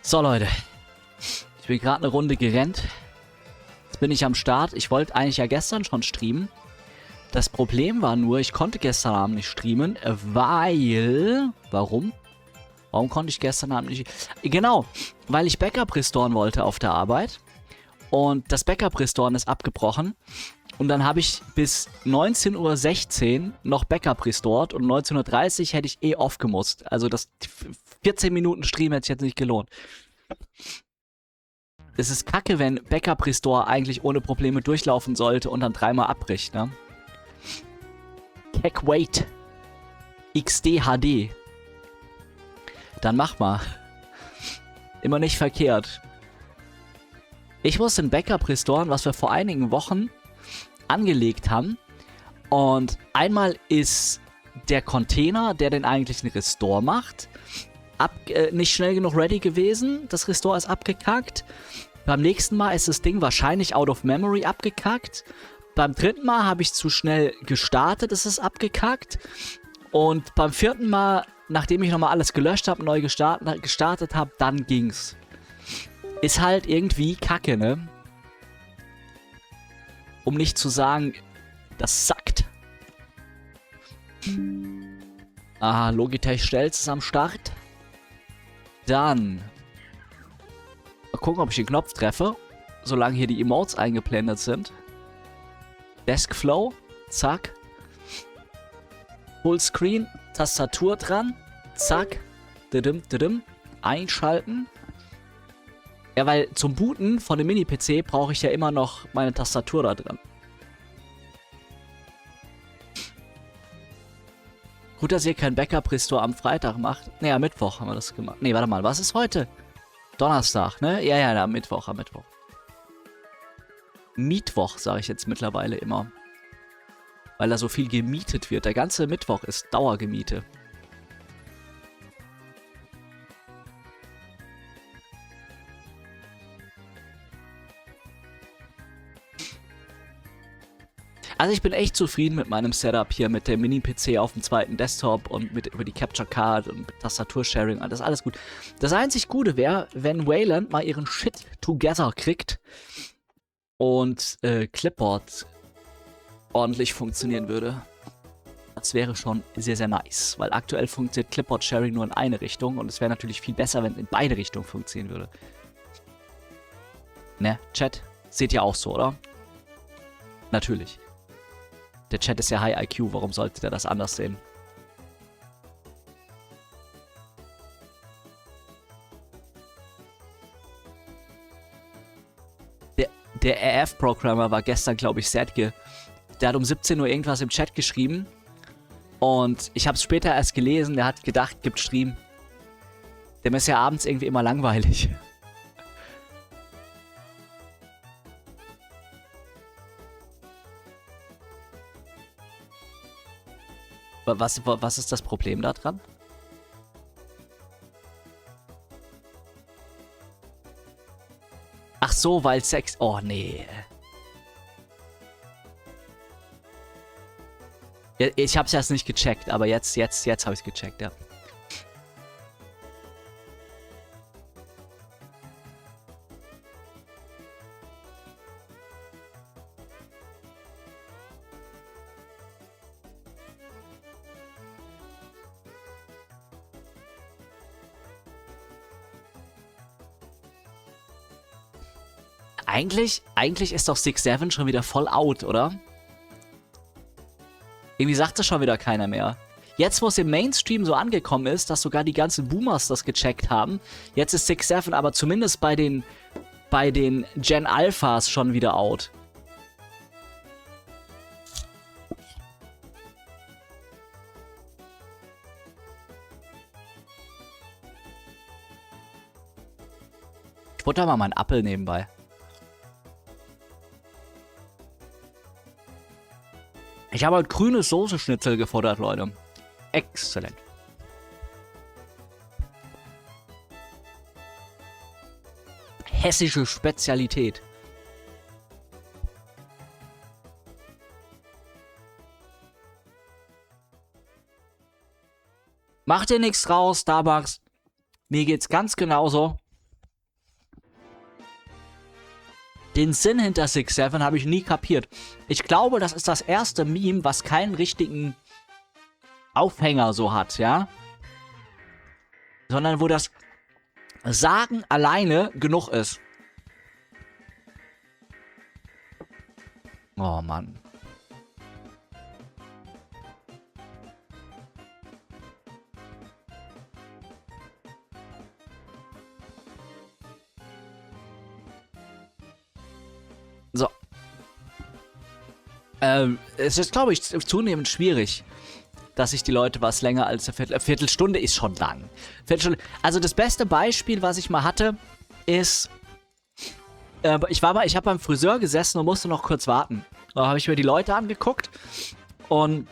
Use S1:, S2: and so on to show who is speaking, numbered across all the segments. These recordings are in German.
S1: So, Leute. Ich bin gerade eine Runde gerannt. Jetzt bin ich am Start. Ich wollte eigentlich ja gestern schon streamen. Das Problem war nur, ich konnte gestern Abend nicht streamen, weil... Warum? Warum konnte ich gestern Abend nicht... Genau, weil ich Backup restoren wollte auf der Arbeit. Und das Backup restoren ist abgebrochen. Und dann habe ich bis 19:16 Uhr noch Backup restored und 19:30 Uhr hätte ich eh off gemusst. Also das 14 Minuten Stream hätte sich jetzt nicht gelohnt. Es ist kacke, wenn Backup Restore eigentlich ohne Probleme durchlaufen sollte und dann dreimal abbricht, ne? Keck Wait. XD HD. Dann mach mal. Immer nicht verkehrt. Ich muss den Backup restoren, was wir vor einigen Wochen angelegt haben. Und einmal ist der Container, der den eigentlichen Restore macht, nicht schnell genug ready gewesen. Das Restore ist abgekackt. Beim nächsten Mal ist das Ding wahrscheinlich out of memory abgekackt. Beim dritten Mal habe ich zu schnell gestartet, ist es abgekackt. Und beim vierten Mal, nachdem ich nochmal alles gelöscht habe, neu gestartet habe, dann ging's. Ist halt irgendwie kacke, ne? Um nicht zu sagen, das sackt. Aha, Logitech stellt es am Start. Dann mal gucken, ob ich den Knopf treffe, solange hier die Emotes eingeblendet sind. Deskflow, zack. Fullscreen, Tastatur dran, zack. Einschalten. Ja, weil zum Booten von dem Mini-PC brauche ich ja immer noch meine Tastatur da dran. Gut, dass ihr kein Backup-Restore am Freitag macht. Ne, am Mittwoch haben wir das gemacht. Ne, warte mal, was ist heute? Donnerstag, ne? Ja, am Mittwoch, Mittwoch, sage ich jetzt mittlerweile immer. Weil da so viel gemietet wird. Der ganze Mittwoch ist Dauergemiete. Also ich bin echt zufrieden mit meinem Setup hier, mit dem Mini-PC auf dem zweiten Desktop und über die Capture Card und Tastatursharing, das ist alles gut. Das einzig Gute wäre, wenn Wayland mal ihren Shit together kriegt und Clipboard ordentlich funktionieren würde. Das wäre schon sehr, sehr nice, weil aktuell funktioniert Clipboard-Sharing nur in eine Richtung und es wäre natürlich viel besser, wenn in beide Richtungen funktionieren würde. Ne, Chat? Seht ihr auch so, oder? Natürlich. Der Chat ist ja High IQ, warum sollte der das anders sehen? Der RF-Programmer war gestern, glaube ich, Sadge. Der hat um 17 Uhr irgendwas im Chat geschrieben. Und ich habe es später erst gelesen, der hat gedacht, gibt Stream. Dem ist ja abends irgendwie immer langweilig. Was ist das Problem da dran? Ach so, weil Sex... Oh, nee. Ja, ich hab's erst nicht gecheckt, aber jetzt habe ich's gecheckt, ja. Eigentlich ist doch 6-7 schon wieder voll out, oder? Irgendwie sagt es schon wieder keiner mehr. Jetzt, wo es im Mainstream so angekommen ist, dass sogar die ganzen Boomers das gecheckt haben, jetzt ist 6-7 aber zumindest bei den Gen Alphas schon wieder out. Ich butter mal meinen Apfel nebenbei. Ich habe halt grünes Soße-Schnitzel gefordert, Leute. Exzellent. Hessische Spezialität. Mach dir nichts draus, Starbucks. Mir geht's ganz genauso. Den Sinn hinter 6-7 habe ich nie kapiert. Ich glaube, das ist das erste Meme, was keinen richtigen Aufhänger so hat, ja? Sondern wo das Sagen alleine genug ist. Oh Mann. So. Es ist, glaube ich, zunehmend schwierig, dass sich die Leute was länger als eine Viertelstunde ist schon lang. Viertelstunde. Also das beste Beispiel, was ich mal hatte, ist, ich habe beim Friseur gesessen und musste noch kurz warten. Da habe ich mir die Leute angeguckt und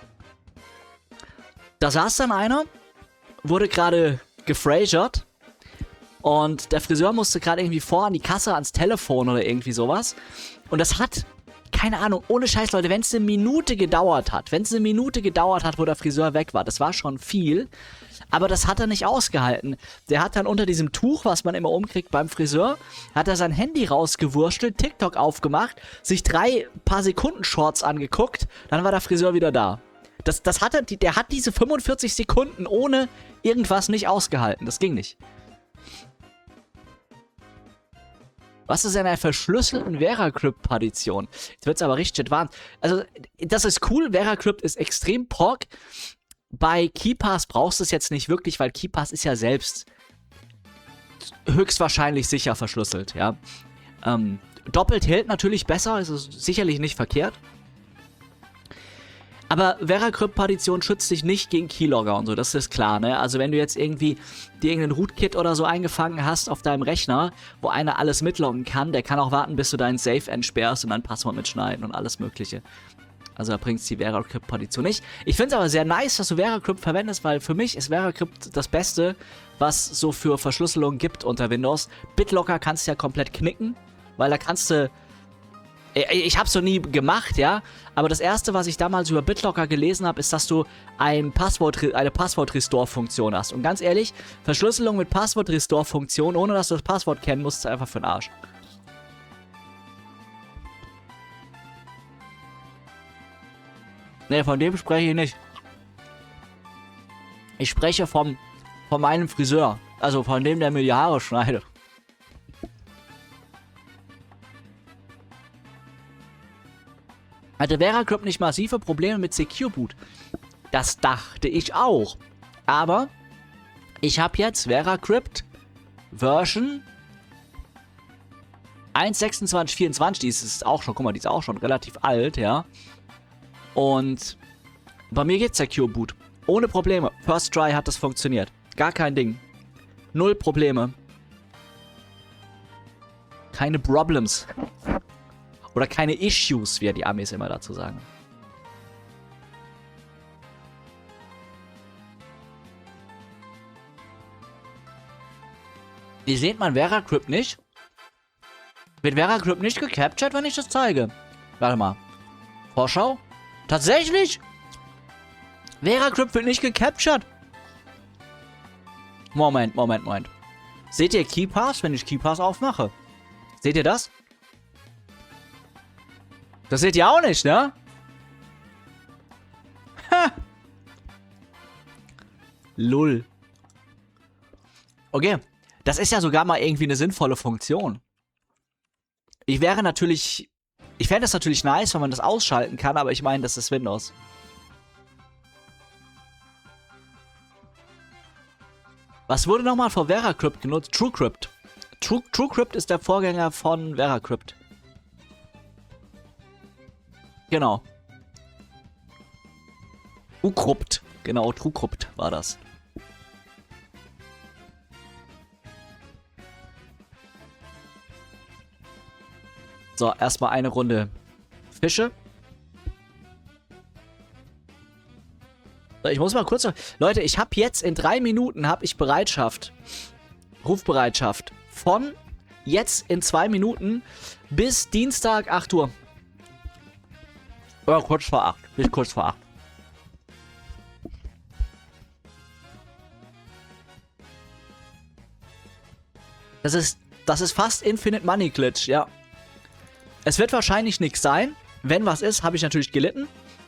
S1: da saß dann einer, wurde gerade gefrasert und der Friseur musste gerade irgendwie vor an die Kasse, ans Telefon oder irgendwie sowas. Und das hat, keine Ahnung, ohne Scheiß, Leute, wenn es eine Minute gedauert hat, wo der Friseur weg war, das war schon viel, aber das hat er nicht ausgehalten. Der hat dann unter diesem Tuch, was man immer umkriegt beim Friseur, hat er sein Handy rausgewurschtelt, TikTok aufgemacht, sich 3 paar Sekunden Shorts angeguckt, dann war der Friseur wieder da. Der hat diese 45 Sekunden ohne irgendwas nicht ausgehalten, das ging nicht. Was ist denn eine verschlüsselten VeraCrypt-Partition? Jetzt wird's aber richtig advanced. Also, das ist cool. VeraCrypt ist extrem pork. Bei KeePass brauchst du es jetzt nicht wirklich, weil KeePass ist ja selbst höchstwahrscheinlich sicher verschlüsselt, ja. Doppelt hält natürlich besser, ist sicherlich nicht verkehrt. Aber VeraCrypt-Partition schützt dich nicht gegen Keylogger und so, das ist klar, ne? Also wenn du jetzt irgendwie dir irgendeinen Rootkit oder so eingefangen hast auf deinem Rechner, wo einer alles mitloggen kann, der kann auch warten, bis du deinen Safe entsperrst und dein Passwort mitschneiden und alles mögliche. Also da bringt's die VeraCrypt-Partition nicht. Ich finde es aber sehr nice, dass du VeraCrypt verwendest, weil für mich ist VeraCrypt das Beste, was so für Verschlüsselung gibt unter Windows. BitLocker kannst du ja komplett knicken, weil da kannst du... Ich hab's noch nie gemacht, ja, aber das erste, was ich damals über BitLocker gelesen habe, ist, dass du eine Passwort-Restore-Funktion hast. Und ganz ehrlich, Verschlüsselung mit Passwort-Restore-Funktion, ohne dass du das Passwort kennen musst, ist einfach für den Arsch. Ne, von dem spreche ich nicht. Ich spreche von meinem Friseur. Also von dem, der mir die Haare schneidet. Hatte VeraCrypt nicht massive Probleme mit Secure Boot? Das dachte ich auch. Aber ich habe jetzt VeraCrypt Version 1.26.24. Die ist auch schon, guck mal, die ist auch schon relativ alt, ja. Und bei mir geht Secure Boot. Ohne Probleme. First Try hat das funktioniert. Gar kein Ding. 0 Probleme. Keine Problems. Oder keine Issues, wie die Amis immer dazu sagen. Ihr seht mein VeraCrypt nicht? Wird VeraCrypt nicht gecaptured, wenn ich das zeige? Warte mal. Vorschau? Tatsächlich? VeraCrypt wird nicht gecaptured. Moment. Seht ihr KeePass, wenn ich KeePass aufmache? Seht ihr das? Das seht ihr auch nicht, ne? Ha! Lull. Okay. Das ist ja sogar mal irgendwie eine sinnvolle Funktion. Ich fände es natürlich nice, wenn man das ausschalten kann, aber ich meine, das ist Windows. Was wurde nochmal vor VeraCrypt genutzt? TrueCrypt. TrueCrypt ist der Vorgänger von VeraCrypt. Genau. TrueCrypt. Genau, TrueCrypt war das. So, erstmal eine Runde Fische. So, ich muss mal kurz... Leute, ich habe jetzt in 3 Minuten habe ich Bereitschaft. Rufbereitschaft. Von jetzt in 2 Minuten bis Dienstag 8 Uhr. Oder kurz vor 8. Bis kurz vor 8. Das ist fast Infinite Money Glitch, ja. Es wird wahrscheinlich nichts sein. Wenn was ist, habe ich natürlich gelitten.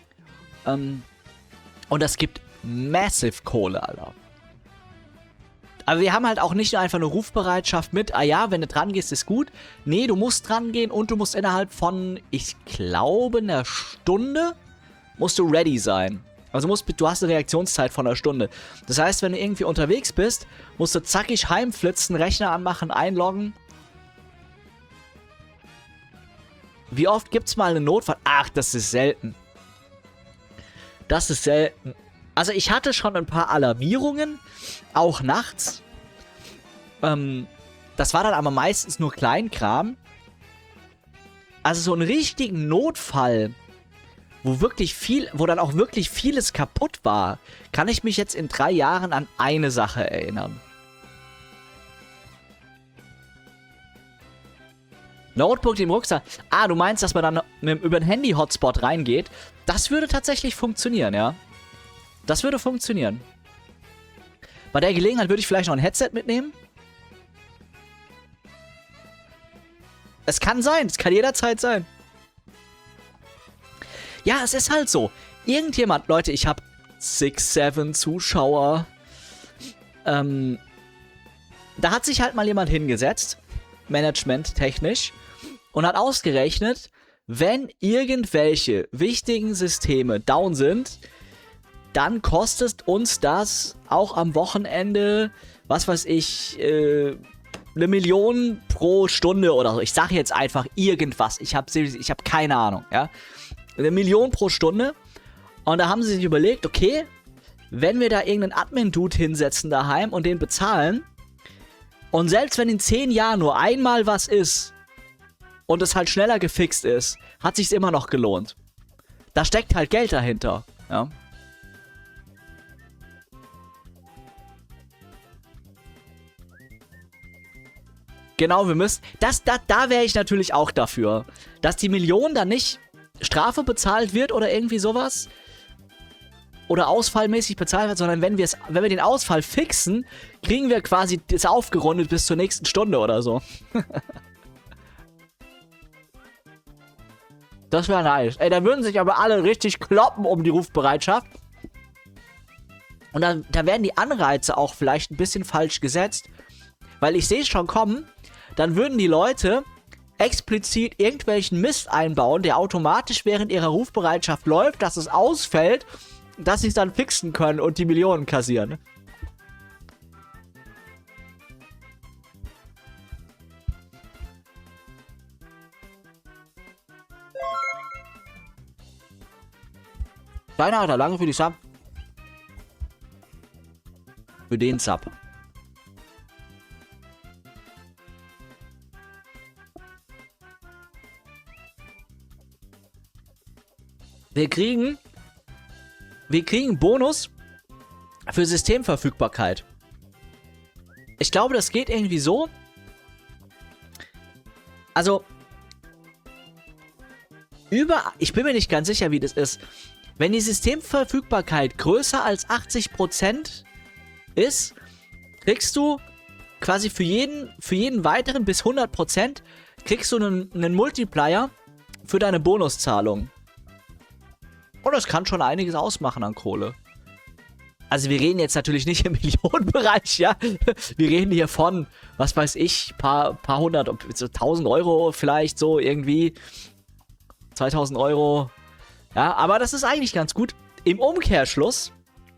S1: Und das gibt massive Kohle, Alter. Aber wir haben halt auch nicht nur einfach eine Rufbereitschaft mit, ah ja, wenn du dran gehst, ist gut. Nee, du musst dran gehen und du musst innerhalb von, ich glaube, einer Stunde musst du ready sein. Also du hast eine Reaktionszeit von einer Stunde. Das heißt, wenn du irgendwie unterwegs bist, musst du zackig heimflitzen, Rechner anmachen, einloggen. Wie oft gibt's mal einen Notfall? Ach, das ist selten. Das ist selten. Also ich hatte schon ein paar Alarmierungen, auch nachts. Das war dann aber meistens nur Kleinkram. Also so einen richtigen Notfall, wo dann auch wirklich vieles kaputt war, kann ich mich jetzt in 3 Jahren an eine Sache erinnern. Notebook im Rucksack. Ah, du meinst, dass man dann über den Handy-Hotspot reingeht? Das würde tatsächlich funktionieren, ja. Das würde funktionieren. Bei der Gelegenheit würde ich vielleicht noch ein Headset mitnehmen. Es kann sein, es kann jederzeit sein. Ja, es ist halt so. Irgendjemand, Leute, ich habe 6, 7 Zuschauer. Da hat sich halt mal jemand hingesetzt, managementtechnisch, und hat ausgerechnet, wenn irgendwelche wichtigen Systeme down sind, dann kostet uns das auch am Wochenende, was weiß ich, 1 Million pro Stunde oder so. Ich sage jetzt einfach irgendwas. Ich hab keine Ahnung, ja. 1 Million pro Stunde. Und da haben sie sich überlegt, okay, wenn wir da irgendeinen Admin-Dude hinsetzen daheim und den bezahlen, und selbst wenn in 10 Jahren nur einmal was ist und es halt schneller gefixt ist, hat sich's immer noch gelohnt. Da steckt halt Geld dahinter, ja. Genau, wir müssen... Da wäre ich natürlich auch dafür. Dass die Million dann nicht Strafe bezahlt wird oder irgendwie sowas. Oder ausfallmäßig bezahlt wird, sondern wenn wir den Ausfall fixen, kriegen wir quasi das aufgerundet bis zur nächsten Stunde oder so. Das wäre nice. Ey, da würden sich aber alle richtig kloppen um die Rufbereitschaft. Und da werden die Anreize auch vielleicht ein bisschen falsch gesetzt. Weil ich sehe es schon kommen, dann würden die Leute explizit irgendwelchen Mist einbauen, der automatisch während ihrer Rufbereitschaft läuft, dass es ausfällt, dass sie es dann fixen können und die Millionen kassieren. Kleiner Alter, lange für die Sub. Für den Sub. Wir kriegen Bonus für Systemverfügbarkeit. Ich glaube, das geht irgendwie so. Also, ich bin mir nicht ganz sicher, wie das ist. Wenn die Systemverfügbarkeit größer als 80% ist, kriegst du quasi für jeden weiteren bis 100% kriegst du einen Multiplier für deine Bonuszahlung. Und das kann schon einiges ausmachen an Kohle. Also wir reden jetzt natürlich nicht im Millionenbereich, ja. Wir reden hier von, was weiß ich, paar hundert, so 1000 Euro vielleicht so irgendwie. 2000 Euro. Ja, aber das ist eigentlich ganz gut. Im Umkehrschluss,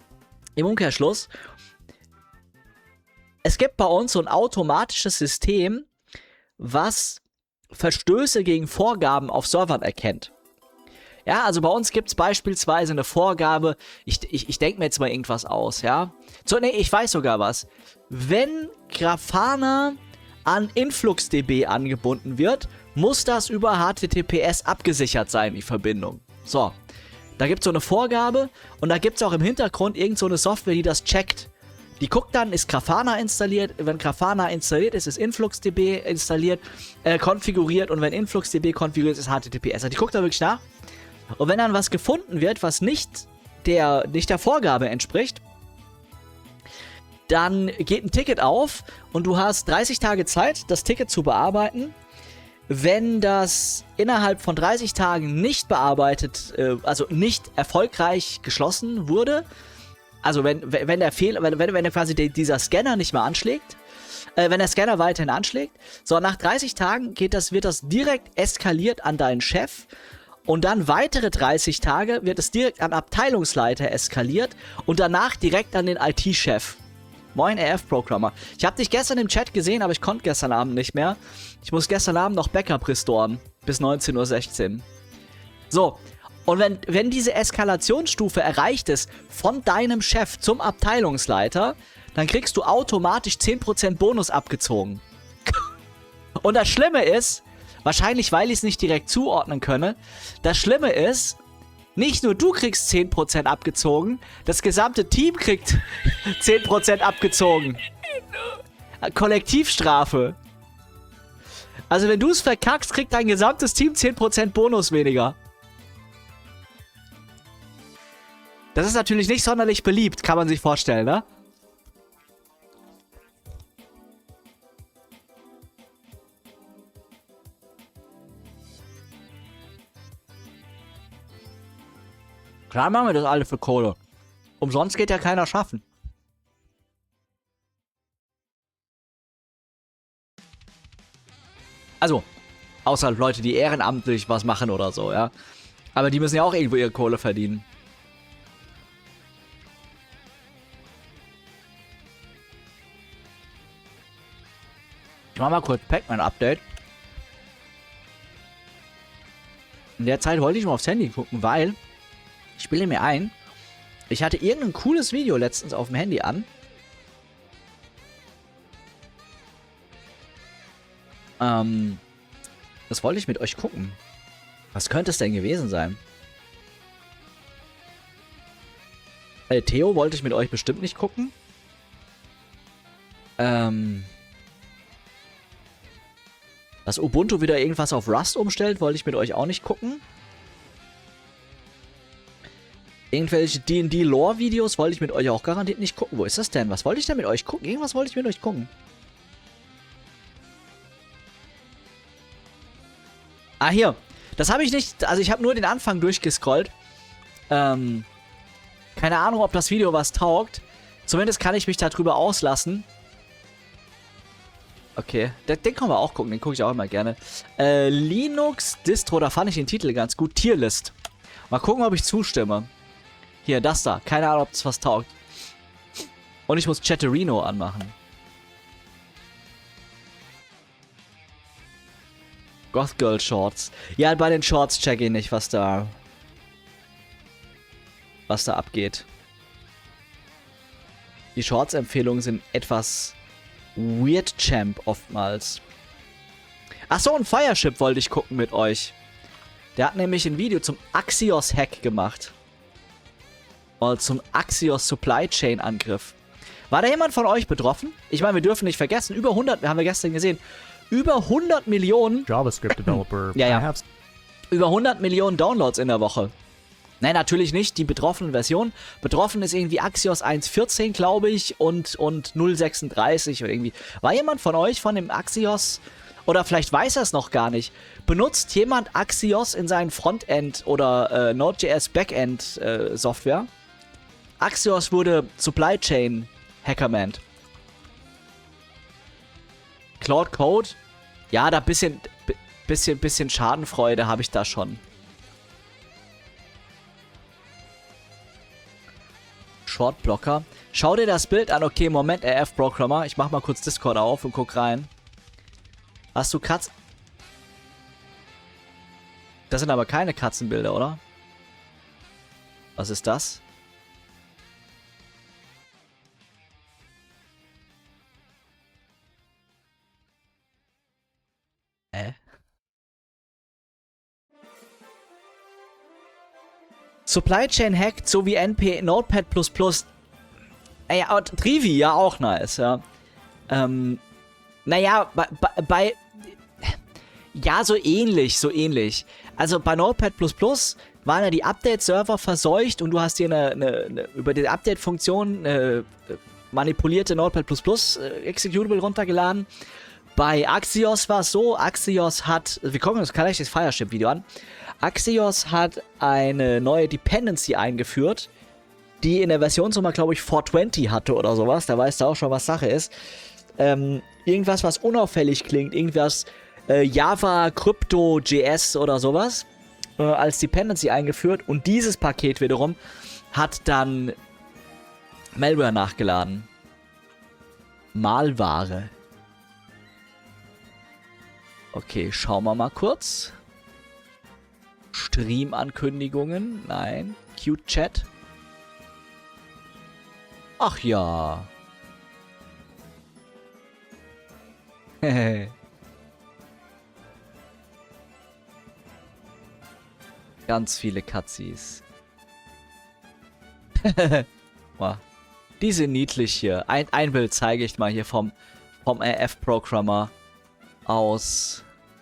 S1: es gibt bei uns so ein automatisches System, was Verstöße gegen Vorgaben auf Servern erkennt. Ja, also bei uns gibt es beispielsweise eine Vorgabe, ich denke mir jetzt mal irgendwas aus, ja. So, nee, ich weiß sogar was. Wenn Grafana an InfluxDB angebunden wird, muss das über HTTPS abgesichert sein, die Verbindung. So, da gibt es so eine Vorgabe und da gibt es auch im Hintergrund irgend so eine Software, die das checkt. Die guckt dann, ist Grafana installiert? Wenn Grafana installiert ist, ist InfluxDB installiert, konfiguriert, und wenn InfluxDB konfiguriert ist, HTTPS. Also die guckt da wirklich nach. Und wenn dann was gefunden wird, was nicht der Vorgabe entspricht, dann geht ein Ticket auf und du hast 30 Tage Zeit, das Ticket zu bearbeiten. wenn das innerhalb von 30 Tagen nicht bearbeitet, also nicht erfolgreich geschlossen wurde, also wenn quasi dieser Scanner nicht mehr anschlägt, wenn der Scanner weiterhin anschlägt, so nach 30 Tagen wird das direkt eskaliert an deinen Chef und dann weitere 30 Tage wird es direkt an Abteilungsleiter eskaliert und danach direkt an den IT-Chef. Moin RF-Programmer. Ich habe dich gestern im Chat gesehen, aber ich konnte gestern Abend nicht mehr. Ich muss gestern Abend noch Backup restoren. Bis 19:16 Uhr. So, und wenn diese Eskalationsstufe erreicht ist von deinem Chef zum Abteilungsleiter, dann kriegst du automatisch 10% Bonus abgezogen. Und das Schlimme ist, wahrscheinlich weil ich es nicht direkt zuordnen könne, das Schlimme ist, nicht nur du kriegst 10% abgezogen, das gesamte Team kriegt 10% abgezogen. Kollektivstrafe. Also wenn du es verkackst, kriegt dein gesamtes Team 10% Bonus weniger. Das ist natürlich nicht sonderlich beliebt, kann man sich vorstellen, ne? Klar machen wir das alle für Kohle. Umsonst geht ja keiner schaffen. Also, außer Leute, die ehrenamtlich was machen oder so, ja. Aber die müssen ja auch irgendwo ihre Kohle verdienen. Ich mach mal kurz Pac-Man-Update. In der Zeit wollte ich mal aufs Handy gucken, weil ich spiele mir ein, ich hatte irgendein cooles Video letztens auf dem Handy an. Das wollte ich mit euch gucken. Was könnte es denn gewesen sein? Theo wollte ich mit euch bestimmt nicht gucken. Dass Ubuntu wieder irgendwas auf Rust umstellt, wollte ich mit euch auch nicht gucken. Irgendwelche D&D-Lore-Videos wollte ich mit euch auch garantiert nicht gucken. Wo ist das denn? Was wollte ich denn mit euch gucken? Irgendwas wollte ich mit euch gucken. Ah, hier. Das habe ich nicht... Also ich habe nur den Anfang durchgescrollt. Keine Ahnung, ob das Video was taugt. Zumindest kann ich mich darüber auslassen. Okay, den können wir auch gucken. Den gucke ich auch immer gerne. Linux Distro, da fand ich den Titel ganz gut. Tierlist. Mal gucken, ob ich zustimme. Hier, das da. Keine Ahnung, ob das was taugt. Und ich muss Chatterino anmachen. Goth Girl Shorts. Ja, bei den Shorts check ich nicht, was da abgeht. Die Shorts-Empfehlungen sind etwas weird Champ oftmals. Achso, und Fireship wollte ich gucken mit euch. Der hat nämlich ein Video zum Axios-Hack gemacht. Oder zum Axios Supply Chain Angriff. War da jemand von euch betroffen? Ich meine, wir dürfen nicht vergessen, über 100, haben wir gestern gesehen, über 100 Millionen... JavaScript Developer. Ja. Über 100 Millionen Downloads in der Woche. Nein, natürlich nicht die betroffenen Versionen. Betroffen ist irgendwie Axios 1.14, glaube ich, und 0.36 oder irgendwie. War jemand von euch von dem Axios, oder vielleicht weiß er es noch gar nicht, benutzt jemand Axios in seinen Frontend oder Node.js Backend Software? Axios wurde Supply Chain Hackerman. Cloud Code? Ja, da bisschen Schadenfreude habe ich da schon. Shortblocker. Schau dir das Bild an. Okay, Moment, RF-Programmer. Ich mach mal kurz Discord auf und guck rein. Hast du Katzen? Das sind aber keine Katzenbilder, oder? Was ist das? Supply Chain hackt sowie NP Notepad++. Naja, und Trivi, ja auch nice, ja. Naja, ja, so ähnlich. Also bei Notepad++ waren ja die Update-Server verseucht und du hast dir über die Update-Funktion manipulierte Notepad++ Executable runtergeladen. Bei Axios war es so, Axios hat, wir gucken uns gleich das Fireship-Video an. Axios hat eine neue Dependency eingeführt, die in der Versionsnummer, glaube ich, 420 hatte oder sowas. Da weißt du auch schon, was Sache ist. Irgendwas, was unauffällig klingt, irgendwas Java, Crypto, JS oder sowas als Dependency eingeführt. Und dieses Paket wiederum hat dann Malware nachgeladen. Malware. Okay, schauen wir mal kurz. Stream-Ankündigungen. Nein. Qt-Chat. Ach ja. Ganz viele Cutsies. Wow. Die sind niedlich hier. Ein Bild zeige ich mal hier vom RF-Programmer aus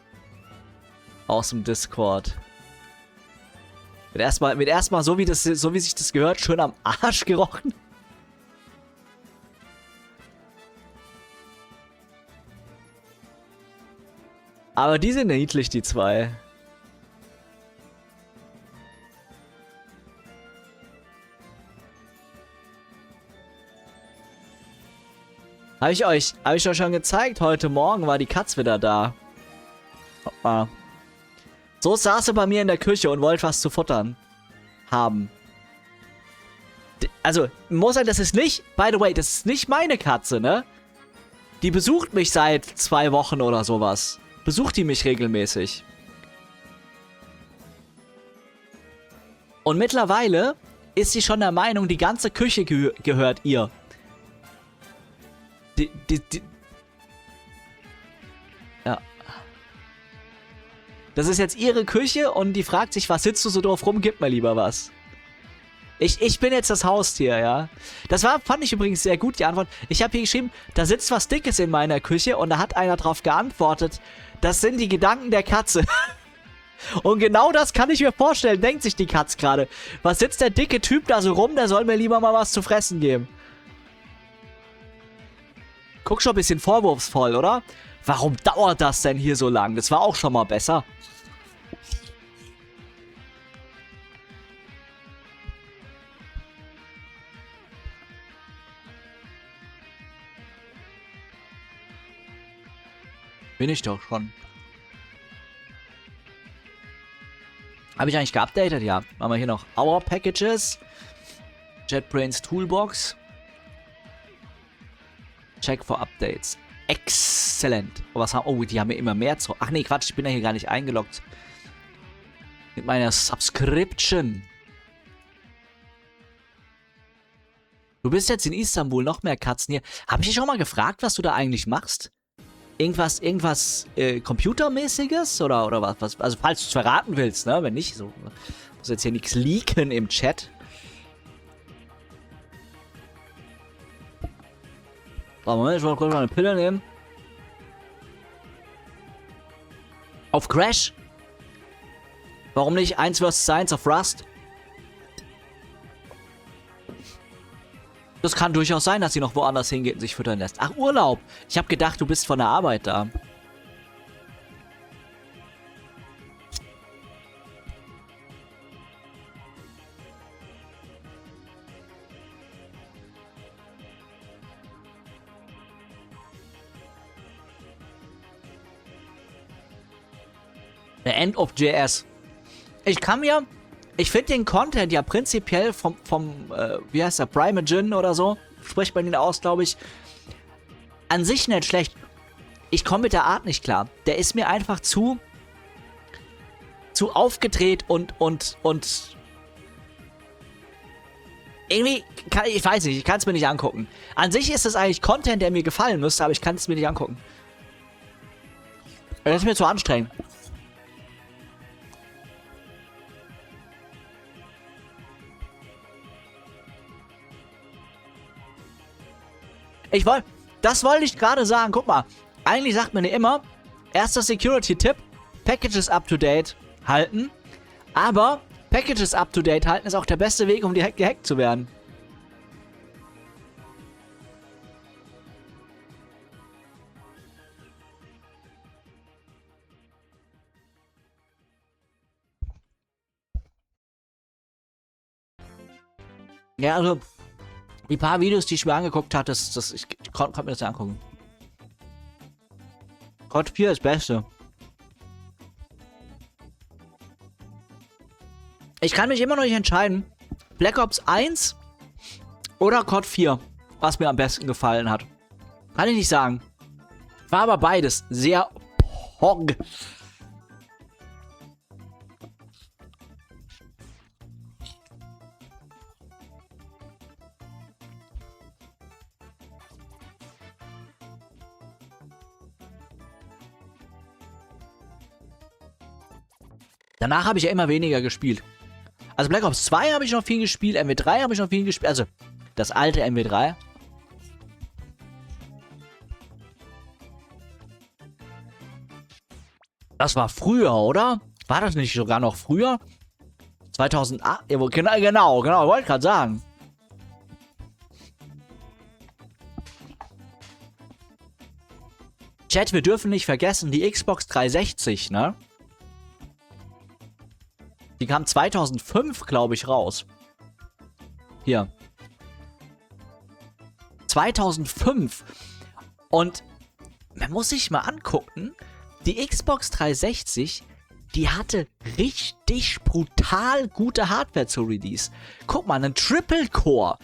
S1: dem Discord. Wird erstmal so wie sich das gehört, schön am Arsch gerochen. Aber die sind niedlich, die zwei. Habe ich euch schon gezeigt, heute Morgen war die Katz wieder da. So saß sie bei mir in der Küche und wollte was zu futtern haben. Also, muss sagen, das ist nicht, by the way, das ist nicht meine Katze, ne? Die besucht mich seit 2 Wochen oder sowas. Besucht die mich regelmäßig. Und mittlerweile ist sie schon der Meinung, die ganze Küche gehört ihr. Ja. Das ist jetzt ihre Küche und die fragt sich, was sitzt du so doof rum? Gib mir lieber was. Ich bin jetzt das Haustier, ja. Fand ich übrigens sehr gut, die Antwort. Ich habe hier geschrieben, da sitzt was Dickes in meiner Küche und da hat einer drauf geantwortet, das sind die Gedanken der Katze. Und genau das kann ich mir vorstellen, denkt sich die Katze gerade. Was sitzt der dicke Typ da so rum, der soll mir lieber mal was zu fressen geben. Guck schon ein bisschen vorwurfsvoll, oder? Warum dauert das denn hier so lang? Das war auch schon mal besser. Bin ich doch schon. Habe ich eigentlich geupdatet? Ja. Machen wir hier noch Our Packages. JetBrains Toolbox. Check for Updates. Exzellent. Oh, die haben mir immer mehr zu... Ach nee, Quatsch, ich bin ja hier gar nicht eingeloggt. Mit meiner Subscription. Du bist jetzt in Istanbul, noch mehr Katzen hier. Habe ich dich schon mal gefragt, was du da eigentlich machst? Irgendwas Computermäßiges? Oder was? Also, falls du es verraten willst, ne? Wenn nicht, so. Muss jetzt hier nichts leaken im Chat. So, Moment, ich wollte kurz mal eine Pille nehmen. Auf Crash? Warum nicht 1 vs 1 auf Rust? Das kann durchaus sein, dass sie noch woanders hingeht und sich füttern lässt. Ach, Urlaub. Ich habe gedacht, du bist von der Arbeit da. The End of JS. Ich finde den Content ja prinzipiell vom wie heißt der, Primeagen oder so, spricht man ihn aus, glaube ich, an sich nicht schlecht. Ich komme mit der Art nicht klar. Der ist mir einfach zu aufgedreht und irgendwie, ich weiß nicht, ich kann es mir nicht angucken. An sich ist es eigentlich Content, der mir gefallen müsste, aber ich kann es mir nicht angucken. Das ist mir zu anstrengend. Das wollte ich gerade sagen. Guck mal, eigentlich sagt man ja immer, erster Security-Tipp, Packages up-to-date halten. Aber Packages up-to-date halten ist auch der beste Weg, um direkt gehackt zu werden. Ja, also, die paar Videos, die ich mir angeguckt habe, ich konnte mir das ja angucken. COD 4 ist das Beste. Ich kann mich immer noch nicht entscheiden, Black Ops 1 oder COD 4, was mir am besten gefallen hat. Kann ich nicht sagen. War aber beides sehr pog. Danach habe ich ja immer weniger gespielt. Also Black Ops 2 habe ich noch viel gespielt, MW3 habe ich noch viel gespielt, also das alte MW3. Das war früher, oder? War das nicht sogar noch früher? 2008? Ja, genau, wollte gerade sagen. Chat, wir dürfen nicht vergessen, die Xbox 360, ne? Die kam 2005, glaube ich, raus. Hier. 2005. Und man muss sich mal angucken, die Xbox 360, die hatte richtig brutal gute Hardware zu Release. Guck mal, ein Triple Core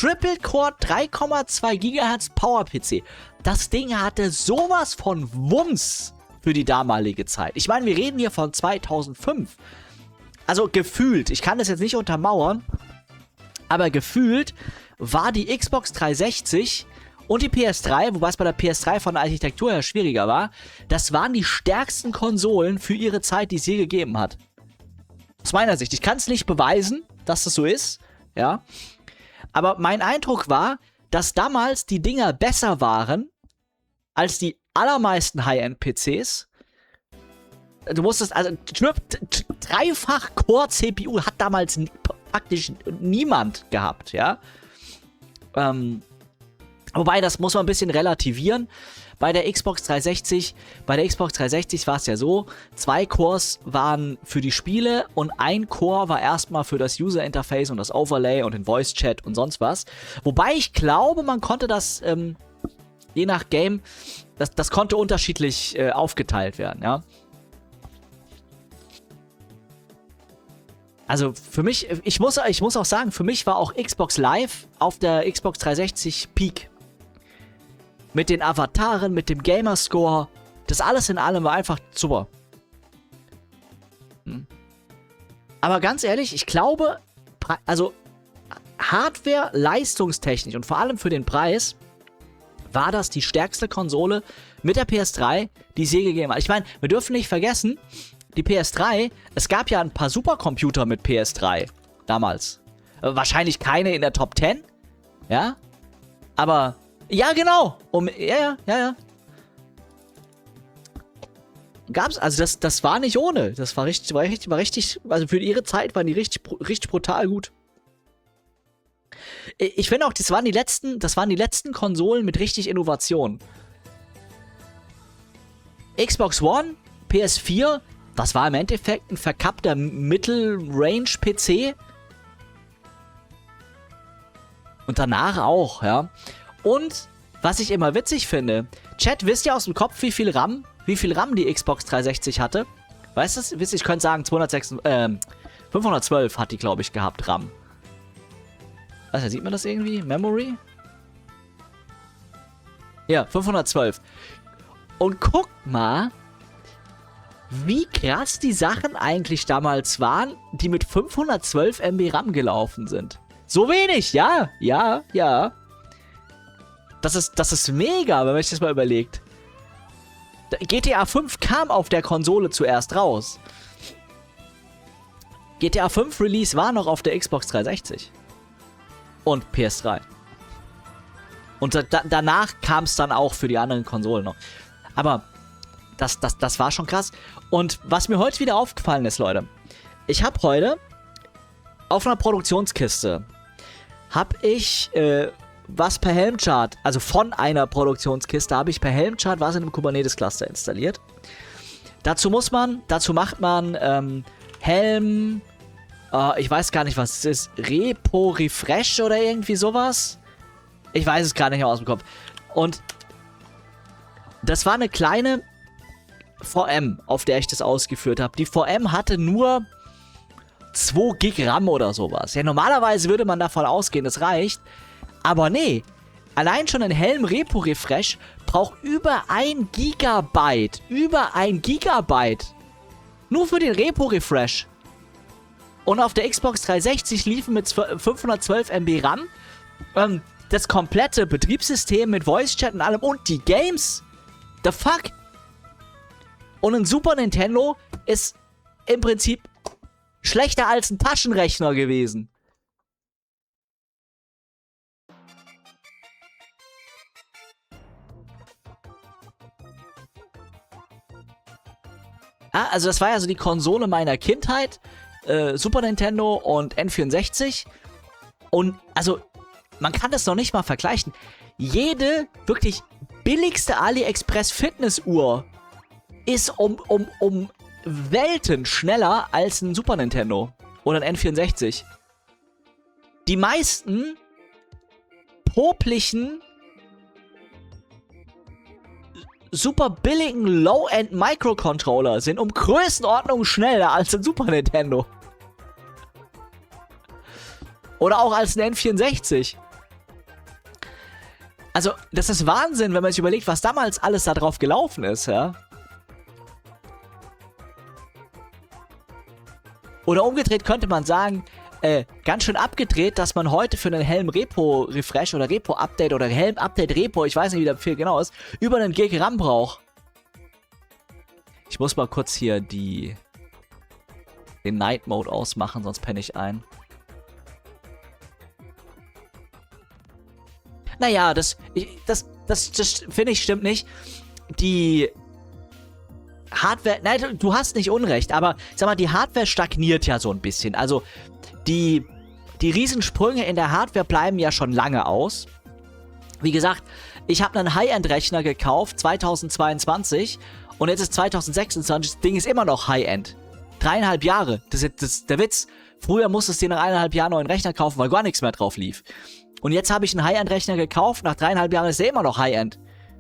S1: 3,2 GHz Power PC. Das Ding hatte sowas von Wumms für die damalige Zeit. Ich meine, wir reden hier von 2005. Also gefühlt, ich kann das jetzt nicht untermauern, aber gefühlt war die Xbox 360 und die PS3, wobei es bei der PS3 von der Architektur her schwieriger war, das waren die stärksten Konsolen für ihre Zeit, die es je gegeben hat. Aus meiner Sicht. Ich kann es nicht beweisen, dass das so ist, ja. Aber mein Eindruck war, dass damals die Dinger besser waren als die allermeisten High-End-PCs. Du musstest, also dreifach Core-CPU hat damals praktisch niemand gehabt, ja. Wobei, das muss man ein bisschen relativieren. Bei der Xbox 360 war es ja so, 2 Cores waren für die Spiele und 1 Core war erstmal für das User-Interface und das Overlay und den Voice-Chat und sonst was. Wobei ich glaube, man konnte das, je nach Game, das konnte unterschiedlich aufgeteilt werden, ja. Also für mich, ich muss auch sagen, für mich war auch Xbox Live auf der Xbox 360 Peak. Mit den Avataren, mit dem Gamerscore, das alles in allem war einfach super. Aber ganz ehrlich, ich glaube, also Hardware, leistungstechnisch und vor allem für den Preis, war das die stärkste Konsole mit der PS3, die es je gegeben hat. Ich meine, wir dürfen nicht vergessen, die PS3, es gab ja ein paar Supercomputer mit PS3 damals. Wahrscheinlich keine in der Top 10, ja, aber ja, genau. Ja. Gab's, also das war nicht ohne. Das war richtig, also für ihre Zeit waren die richtig brutal gut. Ich finde auch, das waren die letzten Konsolen mit richtig Innovation. Xbox One, PS4, das war im Endeffekt ein verkappter Middle-Range-PC. Und danach auch, ja. Und, was ich immer witzig finde, Chat, wisst ihr aus dem Kopf, wie viel RAM die Xbox 360 hatte? Weißt du, ich könnte sagen, 512 hat die, glaube ich, gehabt, RAM. Also, sieht man das irgendwie? Memory? Ja, 512. Und guck mal, wie krass die Sachen eigentlich damals waren, die mit 512 MB RAM gelaufen sind. So wenig, ja. Das ist mega, wenn man sich das mal überlegt. GTA 5 kam auf der Konsole zuerst raus. GTA 5 Release war noch auf der Xbox 360. Und PS3. Und danach kam es dann auch für die anderen Konsolen noch. Aber das war schon krass. Und was mir heute wieder aufgefallen ist, Leute. Ich habe heute auf einer Produktionskiste was per Helmchart, also von einer Produktionskiste, habe ich per Helmchart was in einem Kubernetes-Cluster installiert. Dazu macht man Helm, Ich weiß gar nicht, was es ist. Repo Refresh oder irgendwie sowas? Ich weiß es gar nicht mehr aus dem Kopf. Und das war eine kleine VM, auf der ich das ausgeführt habe. Die VM hatte nur 2 Gig RAM oder sowas. Ja, normalerweise würde man davon ausgehen, das reicht. Aber nee. Allein schon ein Helm Repo Refresh braucht über 1 Gigabyte. Über 1 Gigabyte. Nur für den Repo Refresh. Und auf der Xbox 360 liefen mit 512 MB RAM das komplette Betriebssystem mit Voice Chat und allem und die Games. The fuck? Und ein Super Nintendo ist im Prinzip schlechter als ein Taschenrechner gewesen. Ja, also das war ja so die Konsole meiner Kindheit. Super Nintendo und N64. Und also, man kann das noch nicht mal vergleichen. Jede wirklich billigste AliExpress Fitnessuhr ist um Welten schneller als ein Super Nintendo oder ein N64. Die meisten poplichen, super billigen Low-End Microcontroller sind um Größenordnung schneller als ein Super Nintendo. Oder auch als ein N64. Also, das ist Wahnsinn, wenn man sich überlegt, was damals alles da drauf gelaufen ist, ja. Oder umgedreht könnte man sagen, ganz schön abgedreht, dass man heute für einen Helm Repo Refresh oder Repo Update oder Helm Update Repo, ich weiß nicht, wie der Befehl genau ist, über einen Gig RAM braucht. Ich muss mal kurz hier den Night Mode ausmachen, sonst penne ich ein. Naja, das finde ich stimmt nicht. Die Hardware, nein, du hast nicht Unrecht, aber sag mal, die Hardware stagniert ja so ein bisschen. Also die Riesensprünge in der Hardware bleiben ja schon lange aus. Wie gesagt, ich habe einen High-End-Rechner gekauft, 2022, und jetzt ist 2026, das Ding ist immer noch High-End. 3,5 Jahre, das ist der Witz. Früher musstest du dir nach 1,5 Jahren neuen Rechner kaufen, weil gar nichts mehr drauf lief. Und jetzt habe ich einen High-End-Rechner gekauft, nach 3,5 Jahren ist der immer noch High-End.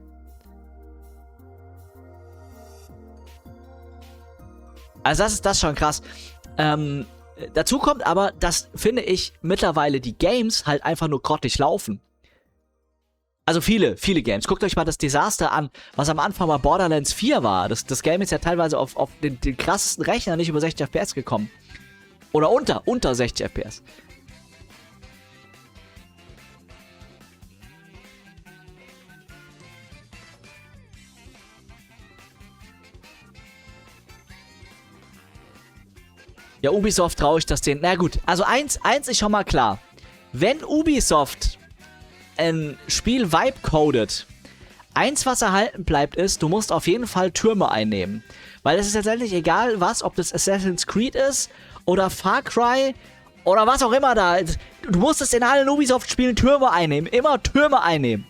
S1: Also das ist schon krass. Dazu kommt aber, dass, finde ich, mittlerweile die Games halt einfach nur grottig laufen. Also viele Games. Guckt euch mal das Desaster an, was am Anfang bei Borderlands 4 war. Das Game ist ja teilweise auf den krassesten Rechner nicht über 60 FPS gekommen. Oder unter 60 FPS. Ja, Ubisoft traue ich das denen. Na gut, also eins ist schon mal klar. Wenn Ubisoft ein Spiel vibe-codet, was erhalten bleibt ist, du musst auf jeden Fall Türme einnehmen. Weil es ist letztendlich egal was, ob das Assassin's Creed ist oder Far Cry oder was auch immer da. Du musstest in allen Ubisoft-Spielen Türme einnehmen. Immer Türme einnehmen.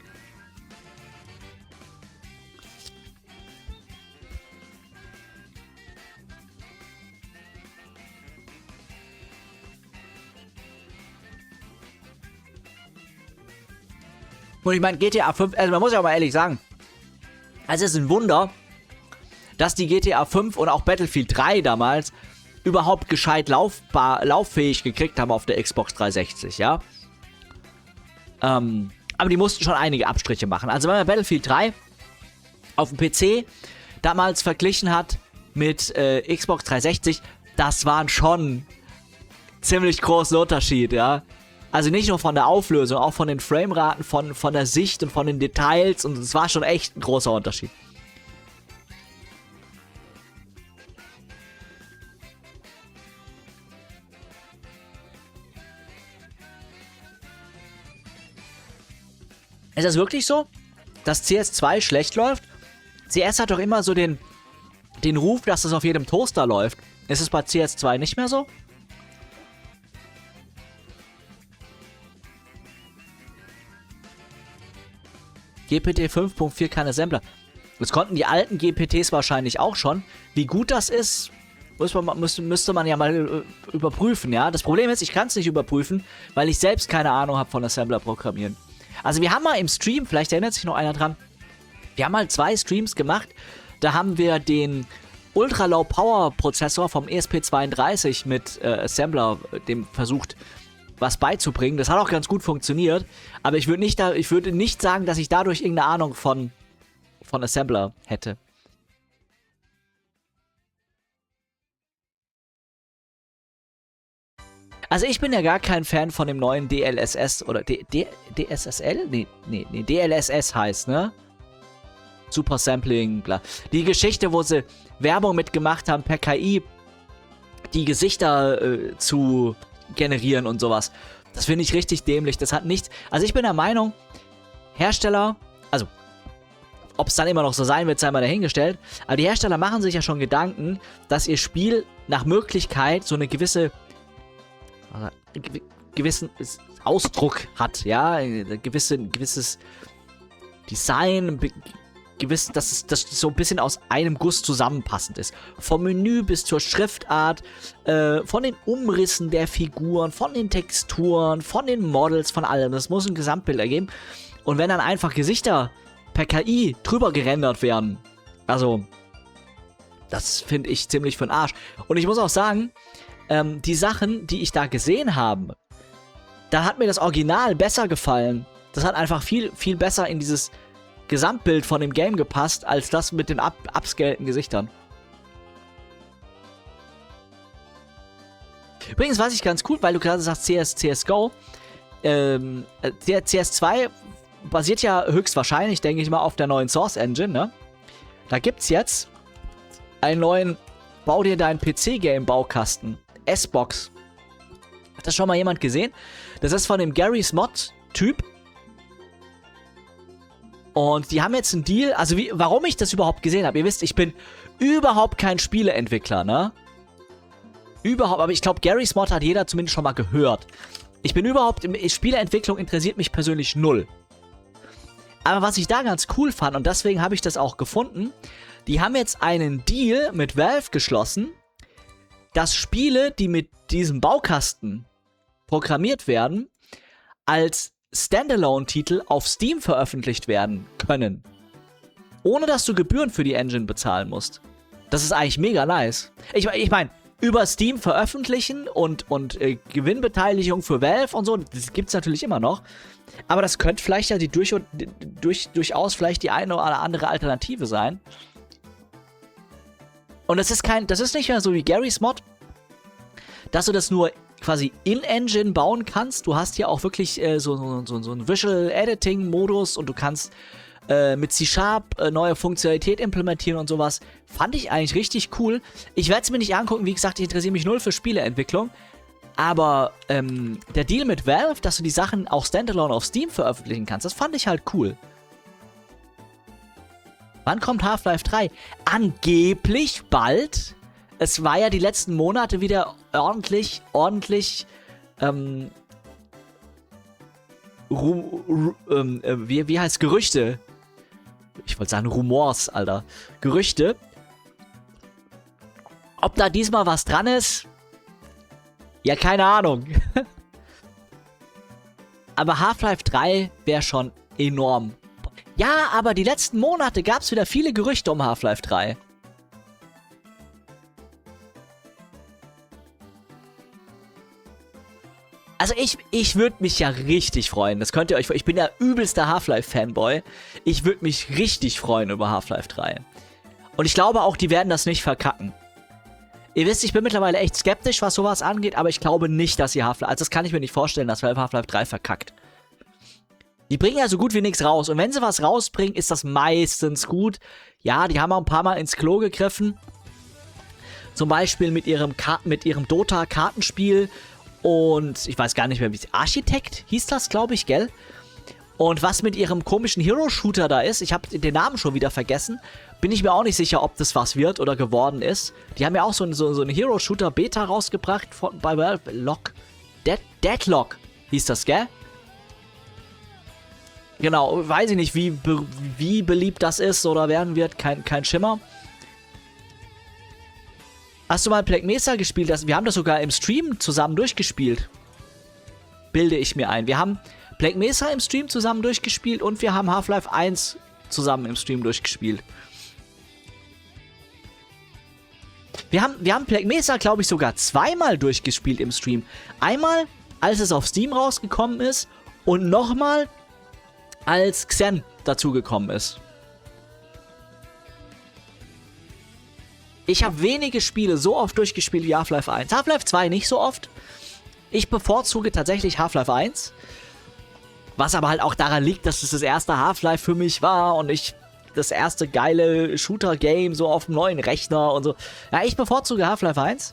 S1: Und ich meine, GTA 5, also man muss ja auch mal ehrlich sagen, es ist ein Wunder, dass die GTA 5 und auch Battlefield 3 damals überhaupt gescheit lauffähig gekriegt haben auf der Xbox 360, ja. Aber die mussten schon einige Abstriche machen. Also wenn man Battlefield 3 auf dem PC damals verglichen hat mit Xbox 360, das waren schon ziemlich großen Unterschied, ja. Also nicht nur von der Auflösung, auch von den Frameraten, von der Sicht und von den Details. Und es war schon echt ein großer Unterschied. Ist das wirklich so, dass CS2 schlecht läuft? CS hat doch immer so den Ruf, dass es auf jedem Toaster läuft. Ist es bei CS2 nicht mehr so? GPT 5.4 kann Assembler. Das konnten die alten GPTs wahrscheinlich auch schon. Wie gut das ist, Müsste man ja mal überprüfen, ja. Das Problem ist, ich kann es nicht überprüfen, weil ich selbst keine Ahnung habe von Assembler-Programmieren. Also wir haben mal im Stream, vielleicht erinnert sich noch einer dran, wir haben mal 2 Streams gemacht, da haben wir den Ultra-Low-Power-Prozessor vom ESP32 mit Assembler dem versucht, was beizubringen. Das hat auch ganz gut funktioniert, aber ich würde nicht sagen, dass ich dadurch irgendeine Ahnung von Assembler hätte. Also ich bin ja gar kein Fan von dem neuen DLSS oder DSSL? Nee, DLSS heißt, ne? Super Sampling, bla. Die Geschichte, wo sie Werbung mitgemacht haben per KI, die Gesichter zu generieren und sowas. Das finde ich richtig dämlich. Das hat nichts. Also ich bin der Meinung, Hersteller, also ob es dann immer noch so sein wird, sei mal dahingestellt, aber die Hersteller machen sich ja schon Gedanken, dass ihr Spiel nach Möglichkeit so eine gewissen Ausdruck hat, ja, gewisses Design, dass das so ein bisschen aus einem Guss zusammenpassend ist. Vom Menü bis zur Schriftart, von den Umrissen der Figuren, von den Texturen, von den Models, von allem. Das muss ein Gesamtbild ergeben. Und wenn dann einfach Gesichter per KI drüber gerendert werden, also, das finde ich ziemlich für den Arsch. Und ich muss auch sagen, die Sachen, die ich da gesehen habe, da hat mir das Original besser gefallen. Das hat einfach viel, viel besser in dieses Gesamtbild von dem Game gepasst, als das mit den upscalten Gesichtern. Übrigens, was ich ganz cool, weil du gerade sagst CSGO, der CS2 basiert ja höchstwahrscheinlich, denke ich mal, auf der neuen Source Engine, ne? Da gibt's jetzt einen neuen Bau dir deinen PC-Game-Baukasten. S-Box. Hat das schon mal jemand gesehen? Das ist von dem Garry's Mod-Typ. Und die haben jetzt einen Deal. Also, warum ich das überhaupt gesehen habe. Ihr wisst, ich bin überhaupt kein Spieleentwickler, ne? Überhaupt. Aber ich glaube, Garry's Mod hat jeder zumindest schon mal gehört. Ich bin überhaupt... Spieleentwicklung interessiert mich persönlich null. Aber was ich da ganz cool fand, und deswegen habe ich das auch gefunden, die haben jetzt einen Deal mit Valve geschlossen, dass Spiele, die mit diesem Baukasten programmiert werden, als Standalone-Titel auf Steam veröffentlicht werden können. Ohne dass du Gebühren für die Engine bezahlen musst. Das ist eigentlich mega nice. Ich meine, über Steam veröffentlichen und Gewinnbeteiligung für Valve und so, das gibt's natürlich immer noch. Aber das könnte vielleicht ja durchaus vielleicht die eine oder andere Alternative sein. Und das ist nicht mehr so wie Garry's Mod, dass du das nur quasi in-Engine bauen kannst. Du hast hier auch wirklich so einen Visual Editing Modus und du kannst mit C# neue Funktionalität implementieren und sowas. Fand ich eigentlich richtig cool. Ich werde es mir nicht angucken, wie gesagt, ich interessiere mich null für Spieleentwicklung. Aber der Deal mit Valve, dass du die Sachen auch standalone auf Steam veröffentlichen kannst, das fand ich halt cool. Wann kommt Half-Life 3? Angeblich bald. Es war ja die letzten Monate wieder ordentlich, wie heißt Gerüchte? Ich wollte sagen Rumors, Alter. Gerüchte. Ob da diesmal was dran ist? Ja, keine Ahnung. Aber Half-Life 3 wäre schon enorm. Ja, aber die letzten Monate gab es wieder viele Gerüchte um Half-Life 3. Also ich würde mich ja richtig freuen. Das könnt ihr euch... Ich bin ja übelster Half-Life-Fanboy. Ich würde mich richtig freuen über Half-Life 3. Und ich glaube auch, die werden das nicht verkacken. Ihr wisst, ich bin mittlerweile echt skeptisch, was sowas angeht, aber ich glaube nicht, dass sie Half-Life... Also das kann ich mir nicht vorstellen, dass Valve Half-Life 3 verkackt. Die bringen ja so gut wie nichts raus. Und wenn sie was rausbringen, ist das meistens gut. Ja, die haben auch ein paar Mal ins Klo gegriffen. Zum Beispiel mit ihrem Dota-Kartenspiel. Und ich weiß gar nicht mehr, wie es... Architekt hieß das, glaube ich, gell? Und was mit ihrem komischen Hero-Shooter da ist, ich habe den Namen schon wieder vergessen, bin ich mir auch nicht sicher, ob das was wird oder geworden ist. Die haben ja auch so eine Hero-Shooter-Beta rausgebracht bei Valve. Deadlock hieß das, gell? Genau, weiß ich nicht, wie beliebt das ist oder werden wird, kein Schimmer. Hast du mal Black Mesa gespielt? Wir haben das sogar im Stream zusammen durchgespielt. Bilde ich mir ein. Wir haben Black Mesa im Stream zusammen durchgespielt und wir haben Half-Life 1 zusammen im Stream durchgespielt. Wir haben Black Mesa, glaube ich, sogar zweimal durchgespielt im Stream. Einmal, als es auf Steam rausgekommen ist und nochmal, als Xen dazugekommen ist. Ich habe wenige Spiele so oft durchgespielt wie Half-Life 1. Half-Life 2 nicht so oft. Ich bevorzuge tatsächlich Half-Life 1. Was aber halt auch daran liegt, dass es das erste Half-Life für mich war und ich das erste geile Shooter-Game so auf dem neuen Rechner und so. Ja, ich bevorzuge Half-Life 1.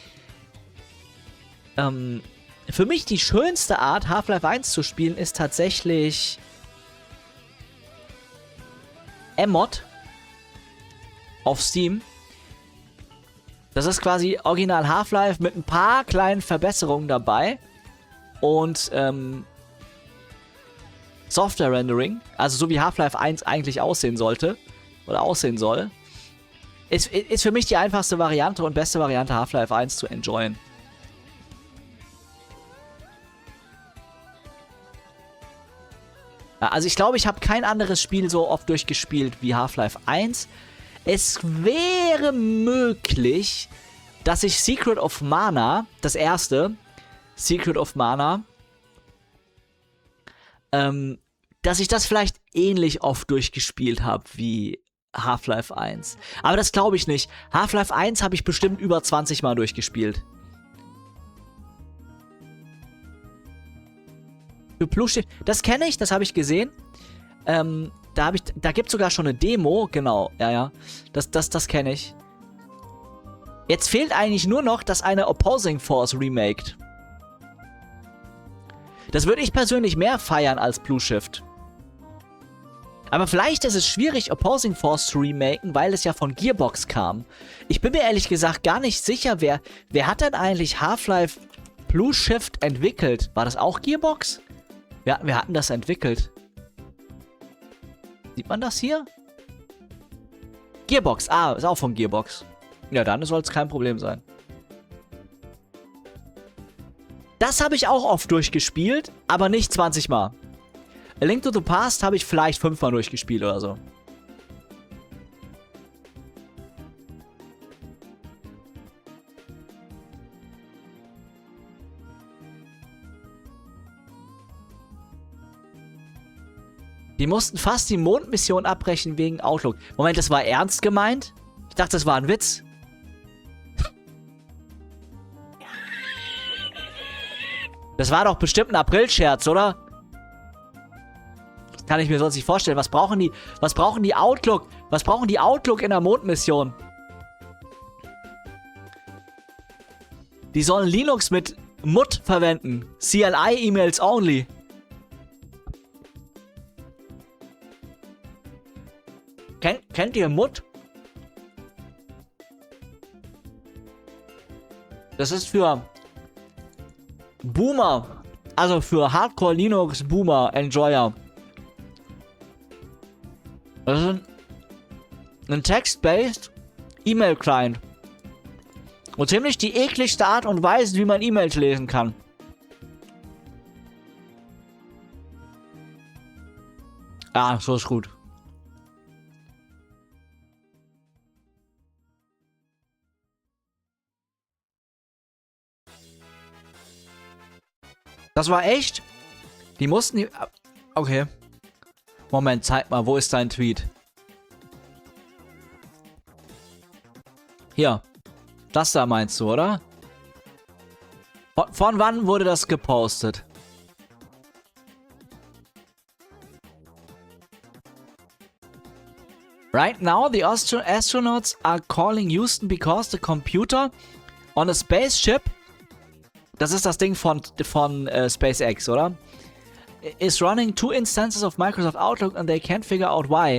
S1: Für mich die schönste Art, Half-Life 1 zu spielen, ist tatsächlich M-Mod auf Steam. Das ist quasi Original Half-Life mit ein paar kleinen Verbesserungen dabei. Und, Software-Rendering, also so wie Half-Life 1 eigentlich aussehen sollte, oder aussehen soll, ist für mich die einfachste Variante und beste Variante, Half-Life 1 zu enjoyen. Also ich glaube, ich habe kein anderes Spiel so oft durchgespielt wie Half-Life 1. Es wäre möglich, dass ich Secret of Mana, das erste, Secret of Mana, dass ich das vielleicht ähnlich oft durchgespielt habe wie Half-Life 1. Aber das glaube ich nicht. Half-Life 1 habe ich bestimmt über 20 Mal durchgespielt. Für Blue Shift, das kenne ich, das habe ich gesehen. Da gibt es sogar schon eine Demo, genau, ja. Das kenne ich. Jetzt fehlt eigentlich nur noch, dass eine Opposing Force remaked. Das würde ich persönlich mehr feiern als Blue Shift. Aber vielleicht ist es schwierig, Opposing Force zu remaken, weil es ja von Gearbox kam. Ich bin mir ehrlich gesagt gar nicht sicher, wer hat denn eigentlich Half-Life Blue Shift entwickelt? War das auch Gearbox? Ja, wir hatten das entwickelt. Sieht man das hier? Gearbox, ist auch von Gearbox. Ja, dann soll es kein Problem sein. Das habe ich auch oft durchgespielt, aber nicht 20 Mal. A Link to the Past habe ich vielleicht 5 Mal durchgespielt oder so. Die mussten fast die Mondmission abbrechen wegen Outlook. Moment, das war ernst gemeint? Ich dachte, das war ein Witz. Das war doch bestimmt ein April-Scherz, oder? Das kann ich mir sonst nicht vorstellen. Was brauchen die Outlook? Was brauchen die Outlook in der Mondmission? Die sollen Linux mit MUT verwenden. CLI-E-Mails only. Kennt ihr MUT? Das ist für Boomer. Also für Hardcore Linux Boomer Enjoyer. Das ist ein Text-based E-Mail-Client. Und ziemlich die ekligste Art und Weise, wie man E-Mails lesen kann. Ja, so ist gut. Das war echt? Die mussten die... Okay. Moment, zeig mal, wo ist dein Tweet? Hier. Das da meinst du, oder? Von wann wurde das gepostet? Right now, the astronauts are calling Houston because the computer on a spaceship... Das ist das Ding von SpaceX, oder? Is running 2 instances of Microsoft Outlook and they can't figure out why.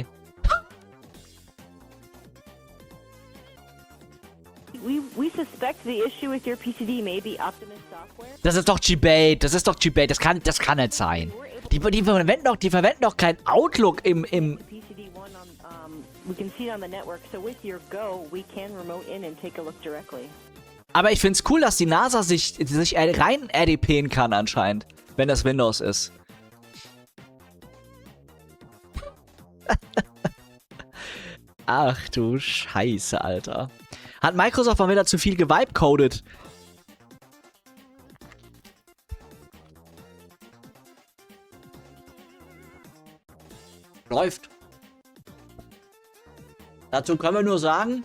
S2: We suspect the issue with your PCD may be Optimus software.
S1: Das ist doch G-Bait, das kann nicht sein. Die verwenden doch kein Outlook im...
S2: PCD one on we can see it on the network. So with your Go, we can remote in and take a look directly.
S1: Aber ich find's cool, dass die NASA sich rein RDPen kann anscheinend, wenn das Windows ist. Ach du Scheiße, Alter. Hat Microsoft mal wieder zu viel gevibe-codet? Läuft. Dazu können wir nur sagen...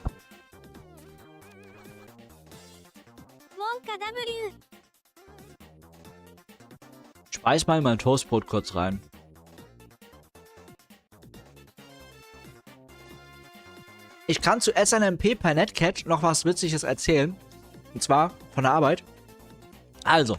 S1: Speis mal in mein Toastbrot kurz rein. Ich kann zu SNMP per Netcatch noch was Witziges erzählen. Und zwar von der Arbeit. Also.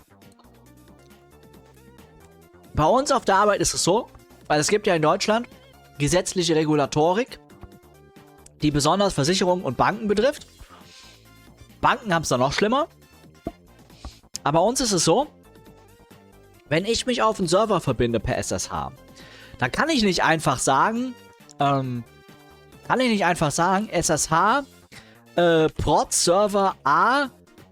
S1: Bei uns auf der Arbeit ist es so, weil es gibt ja in Deutschland gesetzliche Regulatorik, die besonders Versicherungen und Banken betrifft. Banken haben es dann noch schlimmer. Aber bei uns ist es so, wenn ich mich auf einen Server verbinde per SSH, dann kann ich nicht einfach sagen, SSH, Prod Server A,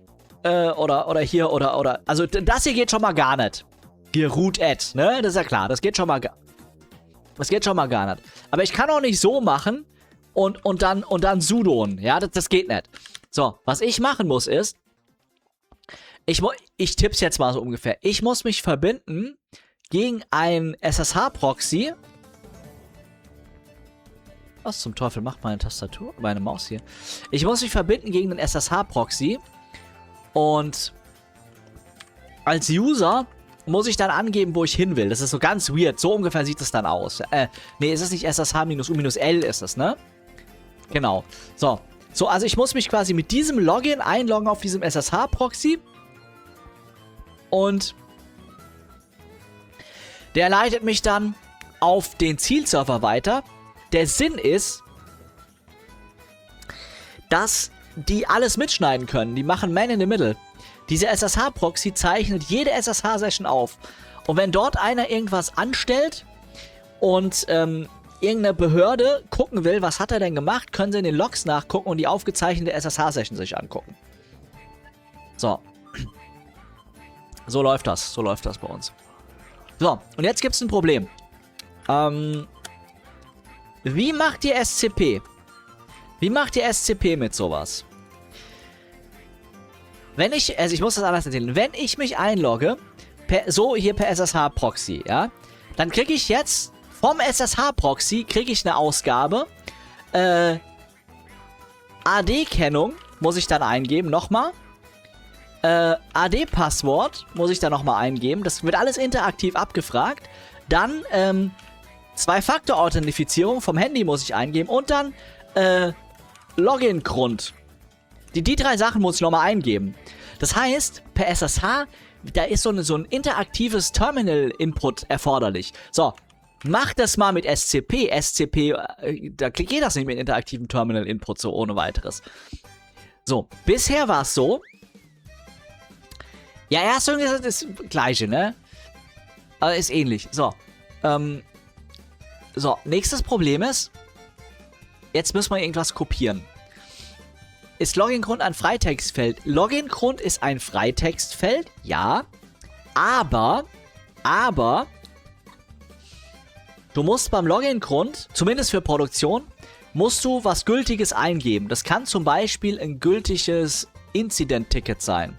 S1: oder, also das hier geht schon mal gar nicht. Hier root add, ne, das ist ja klar, das geht schon mal gar nicht. Aber ich kann auch nicht so machen und dann sudon, ja, das geht nicht. So, was ich machen muss ist, ich tipp's jetzt mal so ungefähr. Ich muss mich verbinden gegen ein SSH-Proxy. Was zum Teufel macht meine Tastatur? Meine Maus hier. Ich muss mich verbinden gegen den SSH-Proxy. Und als User muss ich dann angeben, wo ich hin will. Das ist so ganz weird. So ungefähr sieht es dann aus. Nee, es ist nicht SSH-U-L ist es, ne? Genau. So, also ich muss mich quasi mit diesem Login einloggen auf diesem SSH-Proxy. Und der leitet mich dann auf den Zielserver weiter. Der Sinn ist, dass die alles mitschneiden können. Die machen Man in the Middle. Diese SSH-Proxy zeichnet jede SSH-Session auf. Und wenn dort einer irgendwas anstellt und irgendeine Behörde gucken will, was hat er denn gemacht, können sie in den Logs nachgucken und die aufgezeichnete SSH-Session sich angucken. So. So läuft das bei uns. So, und jetzt gibt es ein Problem. Wie macht ihr SCP? Wie macht ihr SCP mit sowas? Also ich muss das anders erzählen. Wenn ich mich einlogge, per SSH-Proxy, ja, dann kriege ich jetzt vom SSH-Proxy eine Ausgabe. AD-Kennung muss ich dann eingeben, nochmal. AD-Passwort muss ich dann nochmal eingeben. Das wird alles interaktiv abgefragt. Dann, Zwei-Faktor-Authentifizierung vom Handy muss ich eingeben. Und dann, Login-Grund. Die drei Sachen muss ich nochmal eingeben. Das heißt, per SSH, da ist so ein interaktives Terminal-Input erforderlich. So, mach das mal mit SCP. Da geht das nicht mit interaktivem Terminal-Input so ohne weiteres. So, bisher war es so. Ja, Erstung ist das Gleiche, ne? Aber ist ähnlich. So, so, nächstes Problem ist, jetzt müssen wir irgendwas kopieren. Ist Login-Grund ein Freitextfeld? Login-Grund ist ein Freitextfeld, ja. Aber, du musst beim Login-Grund, zumindest für Produktion, musst du was Gültiges eingeben. Das kann zum Beispiel ein gültiges Incident-Ticket sein.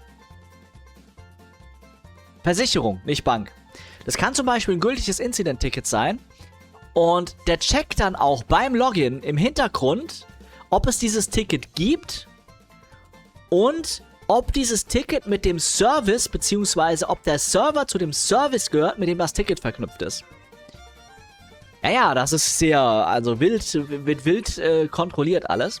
S1: Versicherung, nicht Bank. Das kann zum Beispiel ein gültiges Incident-Ticket sein. Und der checkt dann auch beim Login im Hintergrund, ob es dieses Ticket gibt und ob dieses Ticket mit dem Service, beziehungsweise ob der Server zu dem Service gehört, mit dem das Ticket verknüpft ist. Ja, das ist sehr, also wird wild kontrolliert alles.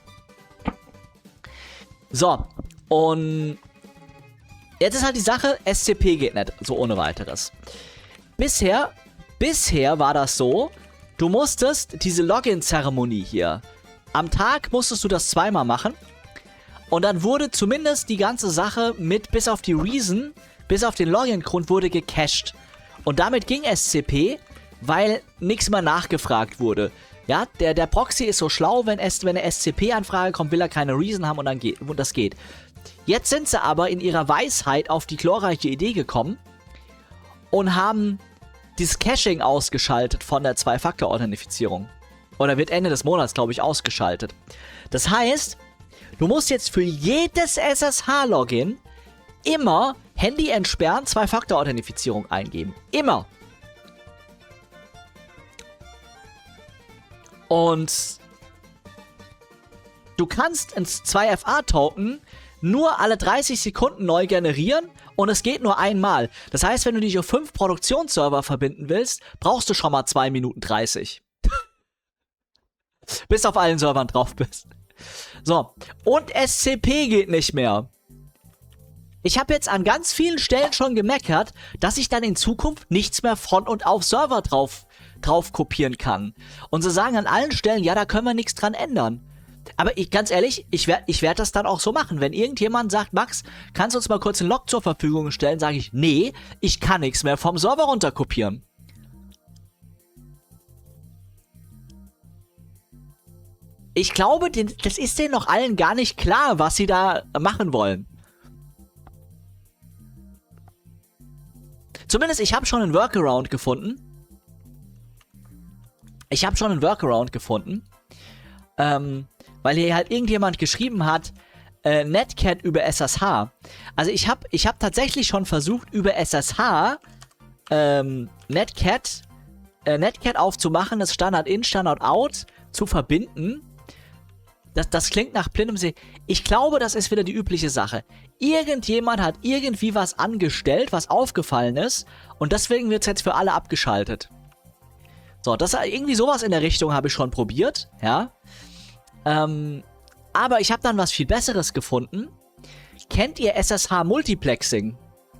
S1: So, und jetzt ist halt die Sache, SCP geht nicht so ohne weiteres. Bisher war das so, du musstest diese Login-Zeremonie hier, am Tag musstest du das zweimal machen und dann wurde zumindest die ganze Sache mit, bis auf die Reason, bis auf den Login-Grund wurde gecached. Und damit ging SCP, weil nichts mehr nachgefragt wurde. Ja, der Proxy ist so schlau, wenn eine SCP-Anfrage kommt, will er keine Reason haben und dann geht, und das geht. Jetzt sind sie aber in ihrer Weisheit auf die glorreiche Idee gekommen und haben dieses Caching ausgeschaltet von der Zwei-Faktor-Authentifizierung. Oder wird Ende des Monats, glaube ich, ausgeschaltet. Das heißt, du musst jetzt für jedes SSH-Login immer Handy entsperren, Zwei-Faktor-Authentifizierung eingeben. Immer. Und du kannst ein 2FA-Token nur alle 30 Sekunden neu generieren und es geht nur einmal. Das heißt, wenn du dich auf 5 Produktionsserver verbinden willst, brauchst du schon mal 2 Minuten 30. Bis auf allen Servern drauf bist. So, und SCP geht nicht mehr. Ich habe jetzt an ganz vielen Stellen schon gemeckert, dass ich dann in Zukunft nichts mehr von und auf Server drauf kopieren kann. Und sie sagen an allen Stellen, ja, da können wir nichts dran ändern. Aber ganz ehrlich, ich werd das dann auch so machen. Wenn irgendjemand sagt, Max, kannst du uns mal kurz einen Log zur Verfügung stellen, sage ich, nee, ich kann nichts mehr vom Server runterkopieren. Ich glaube, das ist denen noch allen gar nicht klar, was sie da machen wollen. Zumindest, ich habe schon einen Workaround gefunden. Weil hier halt irgendjemand geschrieben hat, Netcat über SSH. Also ich hab tatsächlich schon versucht, über SSH Netcat aufzumachen, das Standard-In, Standard-Out zu verbinden. Das klingt nach blindem Sehen. Ich glaube, das ist wieder die übliche Sache. Irgendjemand hat irgendwie was angestellt, was aufgefallen ist, und deswegen wird es jetzt für alle abgeschaltet. So, irgendwie sowas in der Richtung habe ich schon probiert, ja. Aber ich habe dann was viel Besseres gefunden. Kennt ihr SSH Multiplexing?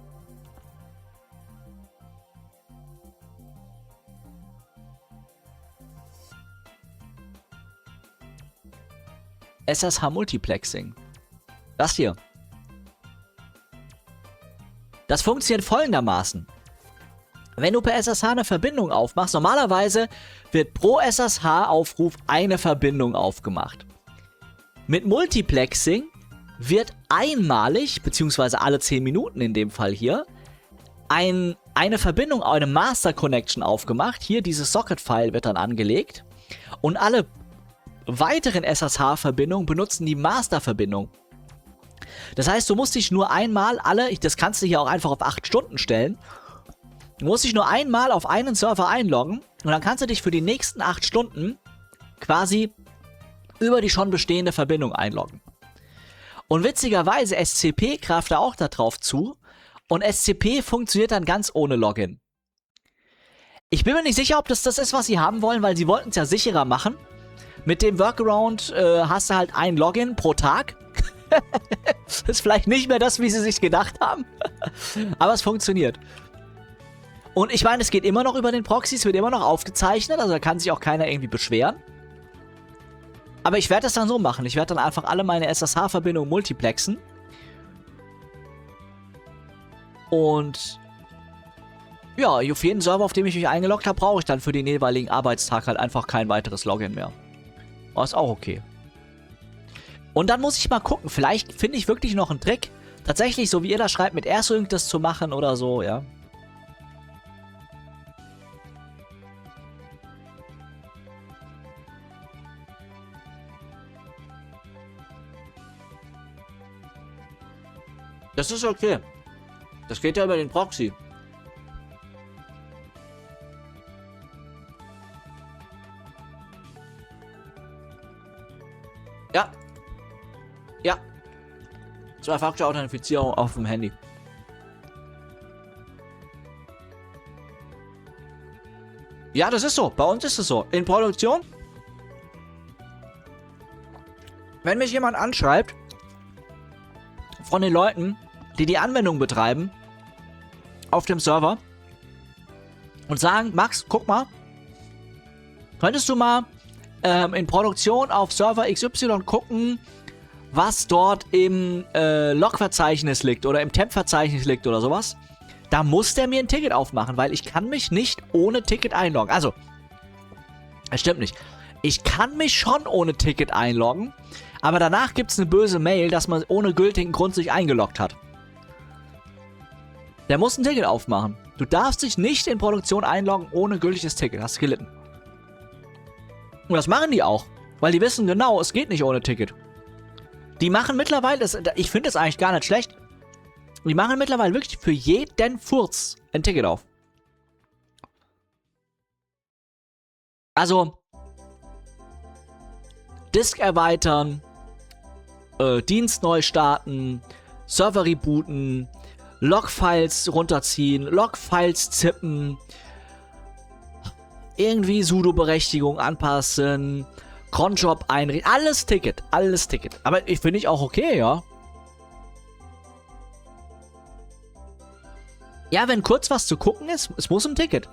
S1: SSH Multiplexing. Das hier. Das funktioniert folgendermaßen. Wenn du per SSH eine Verbindung aufmachst, normalerweise wird pro SSH-Aufruf eine Verbindung aufgemacht. Mit Multiplexing wird einmalig, beziehungsweise alle 10 Minuten in dem Fall hier, eine Verbindung, eine Master Connection aufgemacht. Hier dieses Socket-File wird dann angelegt und alle weiteren SSH-Verbindungen benutzen die Master-Verbindung. Das heißt, du musst dich nur einmal das kannst du hier auch einfach auf 8 Stunden stellen. Du musst dich nur einmal auf einen Server einloggen und dann kannst du dich für die nächsten 8 Stunden quasi über die schon bestehende Verbindung einloggen. Und witzigerweise, SCP greift da auch darauf zu und SCP funktioniert dann ganz ohne Login. Ich bin mir nicht sicher, ob das ist, was sie haben wollen, weil sie wollten es ja sicherer machen. Mit dem Workaround hast du halt ein Login pro Tag. Das ist vielleicht nicht mehr das, wie sie sich gedacht haben. Aber es funktioniert. Und ich meine, es geht immer noch über den Proxy, es wird immer noch aufgezeichnet, also da kann sich auch keiner irgendwie beschweren. Aber ich werde das dann so machen. Ich werde dann einfach alle meine SSH-Verbindungen multiplexen. Und ja, auf jeden Server, auf dem ich mich eingeloggt habe, brauche ich dann für den jeweiligen Arbeitstag halt einfach kein weiteres Login mehr. Aber ist auch okay. Und dann muss ich mal gucken, vielleicht finde ich wirklich noch einen Trick, tatsächlich, so wie ihr da schreibt, mit AirSync das zu machen oder so, ja. Das ist okay. Das geht ja über den Proxy. Ja. Ja. Zwei-Faktor-Authentifizierung auf dem Handy. Ja, das ist so. Bei uns ist es so. In Produktion, wenn mich jemand anschreibt, von den Leuten, die die Anwendung betreiben, auf dem Server, und sagen, Max, guck mal, könntest du mal in Produktion auf Server XY gucken, was dort im Log-Verzeichnis liegt oder im Temp-Verzeichnis liegt oder sowas, da muss der mir ein Ticket aufmachen, weil ich kann mich nicht ohne Ticket einloggen. Also, es stimmt nicht. Ich kann mich schon ohne Ticket einloggen, aber danach gibt es eine böse Mail, dass man ohne gültigen Grund sich eingeloggt hat. Der muss ein Ticket aufmachen. Du darfst dich nicht in Produktion einloggen ohne gültiges Ticket. Hast du gelitten. Und das machen die auch. Weil die wissen genau, es geht nicht ohne Ticket. Die machen mittlerweile, ich finde das eigentlich gar nicht schlecht, die machen mittlerweile wirklich für jeden Furz ein Ticket auf. Also, Disk erweitern, Dienst neu starten, Server rebooten, Logfiles runterziehen, Logfiles zippen, irgendwie Sudo-Berechtigung anpassen, Cronjob einrichten, alles Ticket. Aber ich finde ich auch okay, ja. Ja, wenn kurz was zu gucken ist, es muss ein Ticket.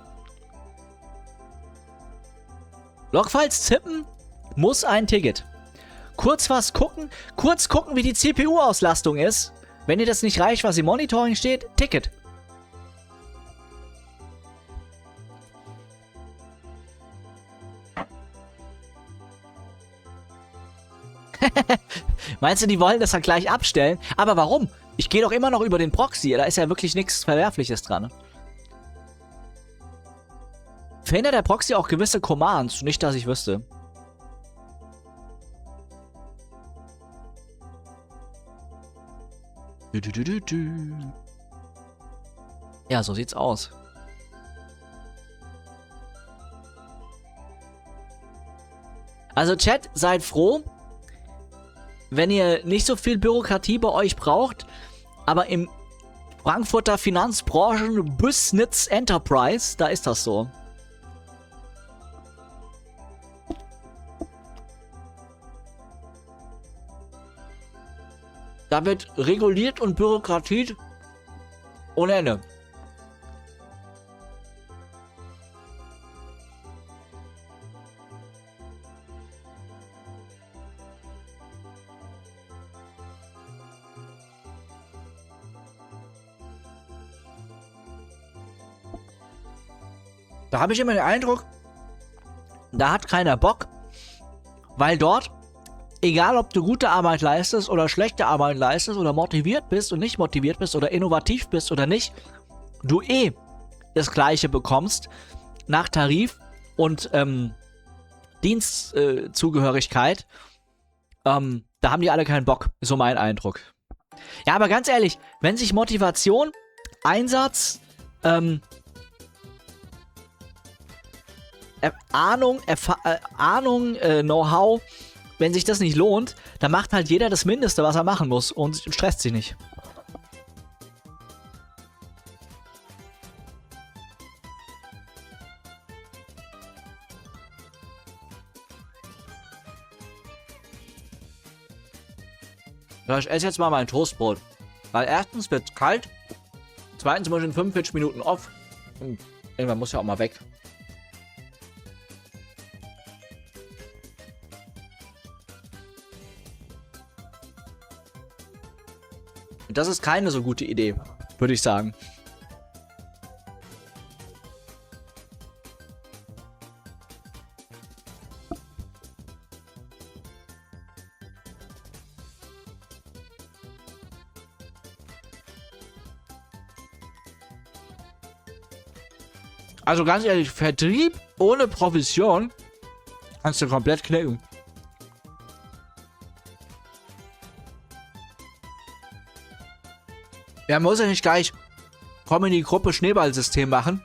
S1: Logfiles zippen, muss ein Ticket. Kurz was gucken, wie die CPU-Auslastung ist. Wenn dir das nicht reicht, was im Monitoring steht, Ticket. Meinst du, die wollen das dann gleich abstellen? Aber warum? Ich gehe doch immer noch über den Proxy. Da ist ja wirklich nichts Verwerfliches dran. Verhindert der Proxy auch gewisse Commands? Nicht, dass ich wüsste. Ja, so sieht's aus. Also Chat, seid froh, wenn ihr nicht so viel Bürokratie bei euch braucht, aber im Frankfurter Finanzbranchen Business Enterprise, da ist das so. Da wird reguliert und bürokratiert ohne Ende. Da habe ich immer den Eindruck, da hat keiner Bock, weil dort, egal ob du gute Arbeit leistest oder schlechte Arbeit leistest oder motiviert bist und nicht motiviert bist oder innovativ bist oder nicht, du das Gleiche bekommst nach Tarif und Dienstzugehörigkeit. Da haben die alle keinen Bock, ist so mein Eindruck. Ja, aber ganz ehrlich, wenn sich Motivation, Einsatz, Ahnung, Know-how, wenn sich das nicht lohnt, dann macht halt jeder das Mindeste, was er machen muss und stresst sich nicht. Ja, ich esse jetzt mal mein Toastbrot. Weil erstens wird es kalt, zweitens muss ich in 45 Minuten off und irgendwann muss ja auch mal weg. Das ist keine so gute Idee, würde ich sagen. Also ganz ehrlich, Vertrieb ohne Provision kannst du komplett knicken. Ja, muss ja nicht gleich Comedy-Gruppe Schneeballsystem machen.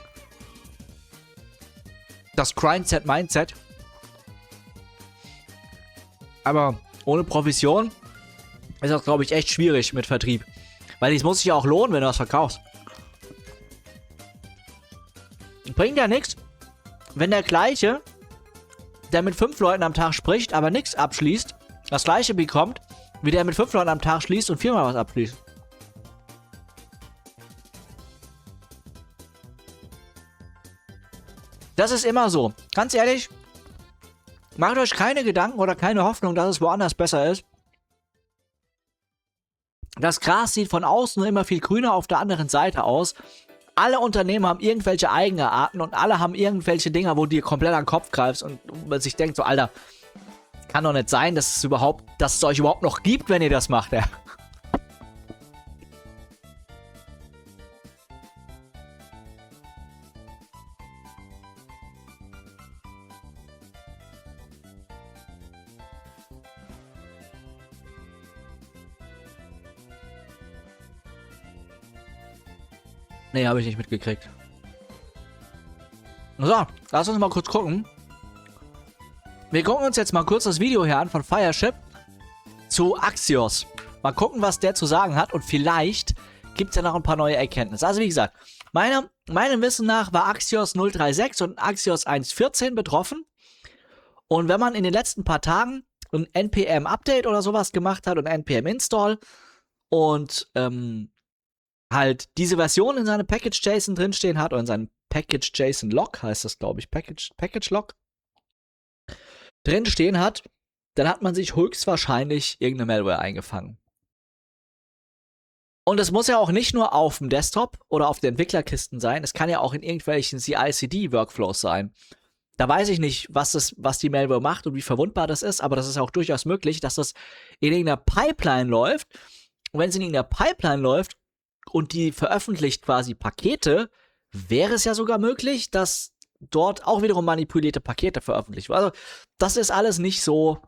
S1: Das Grindset-Mindset. Aber ohne Provision ist das, glaube ich, echt schwierig mit Vertrieb. Weil es muss sich ja auch lohnen, wenn du was verkaufst. Bringt ja nichts, wenn der Gleiche, der mit 5 Leuten am Tag spricht, aber nichts abschließt, das Gleiche bekommt, wie der mit 5 Leuten am Tag schließt und 4-mal was abschließt. Das ist immer so. Ganz ehrlich, macht euch keine Gedanken oder keine Hoffnung, dass es woanders besser ist. Das Gras sieht von außen immer viel grüner auf der anderen Seite aus. alle Unternehmen haben irgendwelche eigene Arten und alle haben irgendwelche Dinger, wo du dir komplett an den Kopf greifst und man sich denkt so, Alter, kann doch nicht sein, dass es euch überhaupt noch gibt, wenn ihr das macht, ja. Nee, habe ich nicht mitgekriegt. So, lass uns mal kurz gucken. Wir gucken uns jetzt mal kurz das Video hier an von Fireship zu Axios. Mal gucken, was der zu sagen hat und vielleicht gibt es ja noch ein paar neue Erkenntnisse. Also wie gesagt, meinem Wissen nach war Axios 0.3.6 und Axios 1.14 betroffen. Und wenn man in den letzten paar Tagen ein NPM-Update oder sowas gemacht hat und NPM-Install und halt diese Version in seinem Package.json drinstehen hat oder in seinem Package.json-Log, heißt das, glaube ich, Package-Log, drinstehen hat, dann hat man sich höchstwahrscheinlich irgendeine Malware eingefangen. Und es muss ja auch nicht nur auf dem Desktop oder auf den Entwicklerkisten sein, es kann ja auch in irgendwelchen CI/CD-Workflows sein. Da weiß ich nicht, was die Malware macht und wie verwundbar das ist, aber das ist auch durchaus möglich, dass das in irgendeiner Pipeline läuft. Und wenn es in irgendeiner Pipeline läuft und die veröffentlicht quasi Pakete, wäre es ja sogar möglich, dass dort auch wiederum manipulierte Pakete veröffentlicht werden. Also, das ist alles nicht so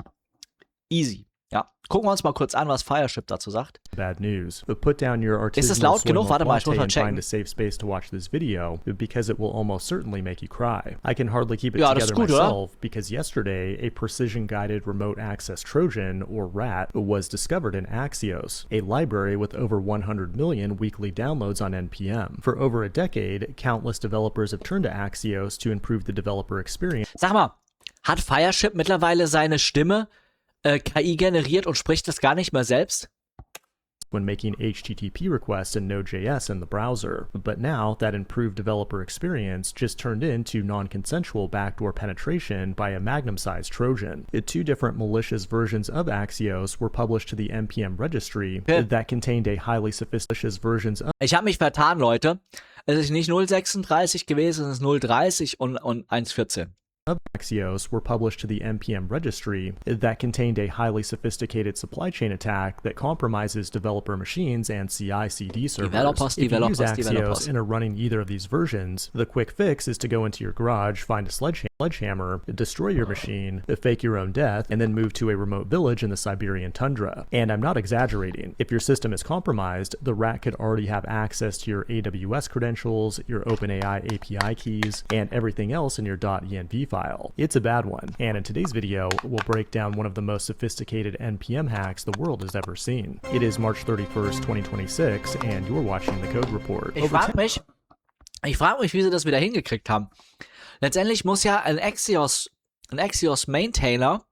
S1: easy. Ja, gucken wir uns mal kurz an, was Fireship dazu sagt.
S3: Bad news. But put down your
S1: Ist es laut genug? Warte mal, ich muss mal
S3: and
S1: checken.
S3: find a safe space to watch this video because it will almost certainly make you cry. I can hardly keep it
S1: Ja, das ist
S3: together
S1: gut, oder?
S3: myself because yesterday a precision-guided remote access Trojan, or RAT, was discovered in Axios, a library with over 100 million weekly downloads on NPM. For over a decade, countless developers have turned to Axios to improve the developer experience.
S1: Sag mal, hat Fireship mittlerweile seine Stimme KI generiert und spricht das gar nicht mehr selbst?
S3: When making HTTP requests in Node.js in the browser. But now, that improved developer experience just turned into non-consensual backdoor penetration by a Magnum-sized Trojan. Two different malicious versions of Axios were published to the NPM registry that contained a highly sophisticated versions of
S1: Ich habe mich vertan, Leute. Es ist nicht 0.36 gewesen, es ist 0.30 und 1.14.
S3: Axios were published to the NPM registry that contained a highly sophisticated supply chain attack that compromises developer machines and CI/CD servers. If you use Axios and are running either of these versions, the quick fix is to go into your garage, find a sledgehammer, destroy your machine, fake your own death, and then move to a remote village in the Siberian tundra. And I'm not exaggerating. If your system is compromised, the rat could already have access to your AWS credentials, your OpenAI API keys, and everything else in your .env file. It's a bad one, and in today's video, we'll break down one of the most sophisticated NPM hacks the world has ever seen. It is March 31st, 2026, and you're watching the Code Report.
S1: Ich frage mich, wie sie das wieder hingekriegt haben. Letztendlich muss ja ein Axios Maintainer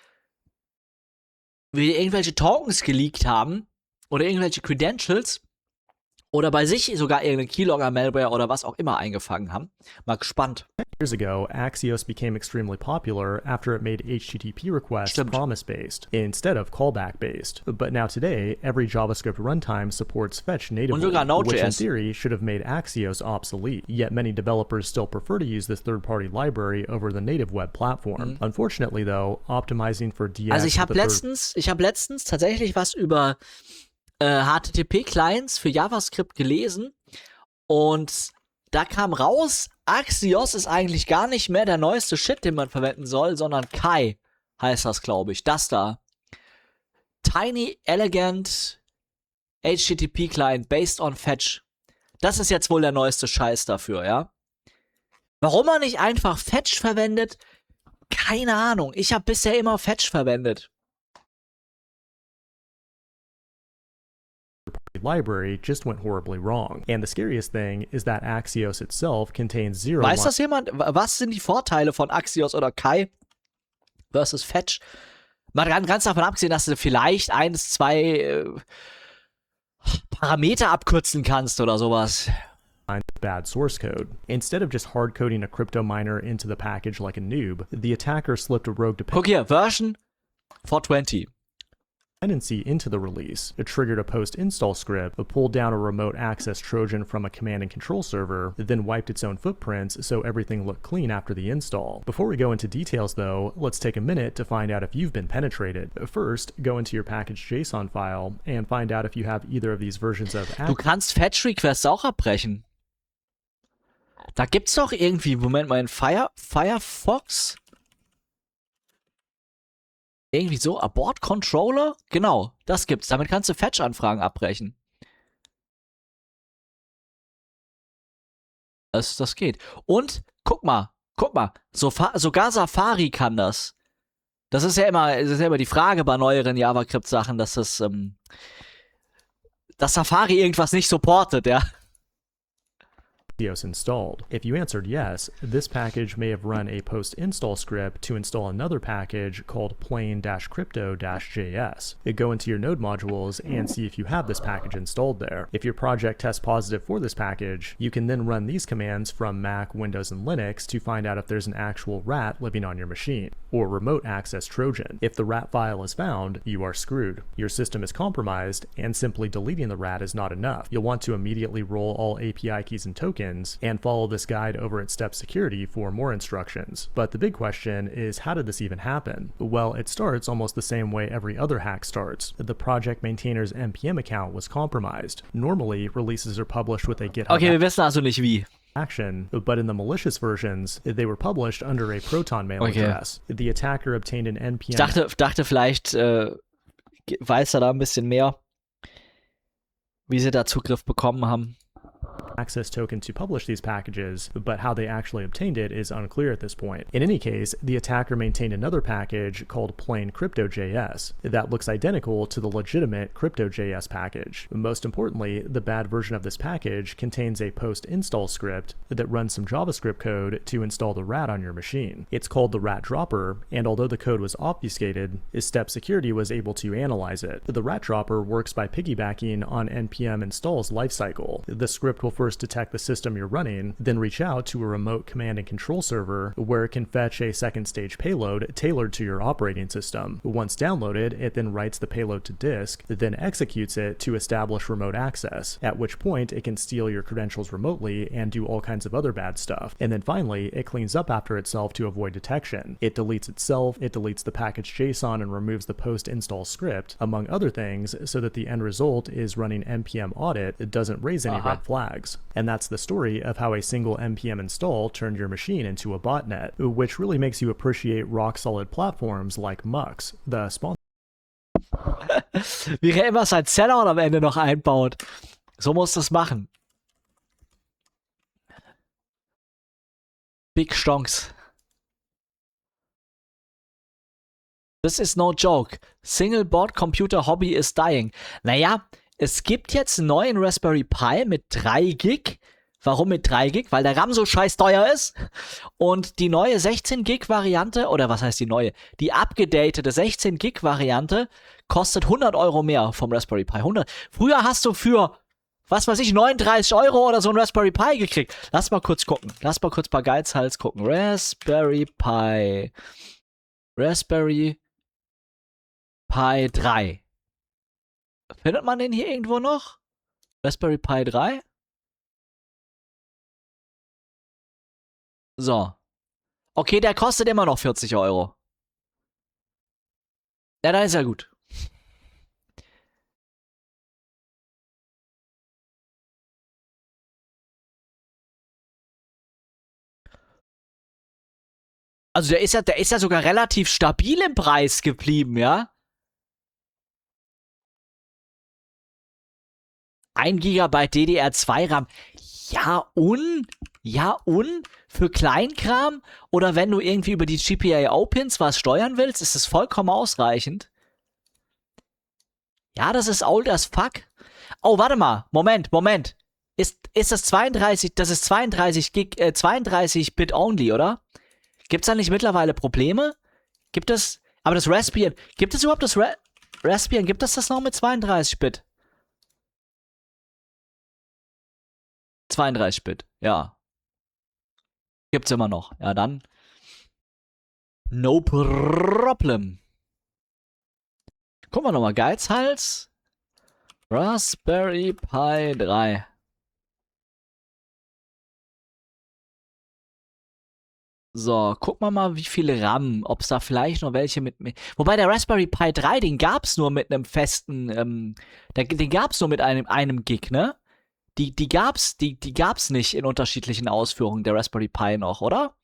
S1: wie irgendwelche Tokens geleakt haben oder irgendwelche Credentials oder bei sich sogar irgendeine Keylogger-Malware oder was auch immer eingefangen haben. Mal gespannt.
S3: Years ago, Axios became extremely popular after it made HTTP requests promise-based instead of callback-based. But now today, every JavaScript runtime supports fetch natively, which in theory should have made Axios obsolete. Yet many developers still prefer to use this third-party library over the native web platform. Unfortunately, though, optimizing for DX...
S1: Also ich habe letztens tatsächlich was über HTTP-Clients für JavaScript gelesen und da kam raus, Axios ist eigentlich gar nicht mehr der neueste Shit, den man verwenden soll, sondern Kai heißt das, glaube ich. Das da. Tiny Elegant HTTP Client based on Fetch. Das ist jetzt wohl der neueste Scheiß dafür, ja? Warum man nicht einfach Fetch verwendet? Keine Ahnung. Ich habe bisher immer Fetch verwendet.
S3: Library just went horribly wrong. And the scariest thing is that Axios itself contains zero...
S1: Weiß das jemand? Was sind die Vorteile von Axios oder Kai versus Fetch? Mal ganz davon abgesehen, dass du vielleicht 1, 2 Parameter abkürzen kannst oder sowas.
S3: Bad source code. Instead of just hard coding a crypto miner into the package like a noob, the attacker slipped a rogue dependency.
S1: Guck hier, Version 420.
S3: dependency into the release. It triggered a post-install script, pulled down a remote access Trojan from a command and control server, then wiped its own footprints so everything looked clean after the install. Before we go into details though, let's take a minute to find out if you've been penetrated. First, go into your package.json file and find out if you have either of these versions of
S1: Du kannst Fetch-Requests auch abbrechen. Da gibt's doch irgendwie, Moment mal, in Firefox? Irgendwie so, Abort Controller? Genau, das gibt's. Damit kannst du Fetch-Anfragen abbrechen. Das geht. Und, guck mal, sogar Safari kann das. Das ist ja immer die Frage bei neueren JavaScript-Sachen, dass Safari irgendwas nicht supportet, ja.
S3: Installed. If you answered yes, this package may have run a post-install script to install another package called plain-crypto-js. Go into your node modules and see if you have this package installed there. If your project tests positive for this package, you can then run these commands from Mac, Windows, and Linux to find out if there's an actual rat living on your machine, or remote access Trojan. If the rat file is found, you are screwed. Your system is compromised, and simply deleting the rat is not enough. You'll want to immediately roll all API keys and tokens and follow this guide over at Step Security for more instructions. But the big question is, how did this even happen? Well, it starts almost the same way every other hack starts. The project maintainer's NPM account was compromised. Normally, releases are published with a GitHub
S1: Okay, wir wissen also nicht wie.
S3: Action, but in the malicious versions, they were published under a Proton mail address. The attacker obtained an NPM...
S1: Ich dachte vielleicht weiß er da ein bisschen mehr, wie sie da Zugriff bekommen haben.
S3: Access token to publish these packages, but how they actually obtained it is unclear at this point. In any case, the attacker maintained another package called plain-crypto.js that looks identical to the legitimate crypto.js package. Most importantly, the bad version of this package contains a post-install script that runs some JavaScript code to install the rat on your machine. It's called the rat dropper, and although the code was obfuscated, Step Security was able to analyze it. The rat dropper works by piggybacking on npm install's lifecycle. The script will first detect the system you're running, then reach out to a remote command and control server where it can fetch a second stage payload tailored to your operating system. Once downloaded, it then writes the payload to disk, then executes it to establish remote access, at which point it can steal your credentials remotely and do all kinds of other bad stuff. And then finally, it cleans up after itself to avoid detection. It deletes itself, it deletes the package JSON and removes the post-install script, among other things, so that the end result is running npm audit. It doesn't raise any red flags. And that's the story of how a single npm install turned your machine into a botnet, which really makes you appreciate rock-solid platforms like Mux, the sponsor.
S1: Wie er immer sein Sellout am Ende noch einbaut. So muss das machen. Big Stonks. This is no joke. Single board computer hobby is dying. Naja, es gibt jetzt einen neuen Raspberry Pi mit 3 Gig. Warum mit 3 Gig? Weil der RAM so scheiß teuer ist. Und die neue 16 Gig Variante, oder was heißt die neue? Die abgedatete 16 Gig Variante kostet 100 Euro mehr vom Raspberry Pi. 100. Früher hast du für, was weiß ich, 39 Euro oder so ein Raspberry Pi gekriegt. Lass mal kurz gucken. Lass mal kurz bei Geizhals gucken. Raspberry Pi 3. Findet man den hier irgendwo noch? Raspberry Pi 3? So. Okay, der kostet immer noch 40 Euro. Ja, dann ist ja gut. Also der ist ja sogar relativ stabil im Preis geblieben, ja? 1 GB DDR2 RAM. Ja und? Für Kleinkram? Oder wenn du irgendwie über die GPIO-Pins was steuern willst, ist das vollkommen ausreichend. Ja, das ist old as fuck. Oh, warte mal. Moment. Ist das 32, das ist 32 Bit only, oder? Gibt's da nicht mittlerweile Probleme? Gibt es, aber das Raspbian, gibt es überhaupt das Raspbian, gibt es das noch mit 32 Bit? 32 Bit, ja. Gibt's immer noch. Ja, dann. No problem. Gucken wir nochmal. Geizhals. Raspberry Pi 3. So, gucken wir mal, wie viele RAM, ob es da vielleicht noch welche mit... Wobei der Raspberry Pi 3, den gab es nur mit einem festen, den gab es nur mit einem Gig, ne? Die gab's nicht in unterschiedlichen Ausführungen, der Raspberry Pi noch, oder?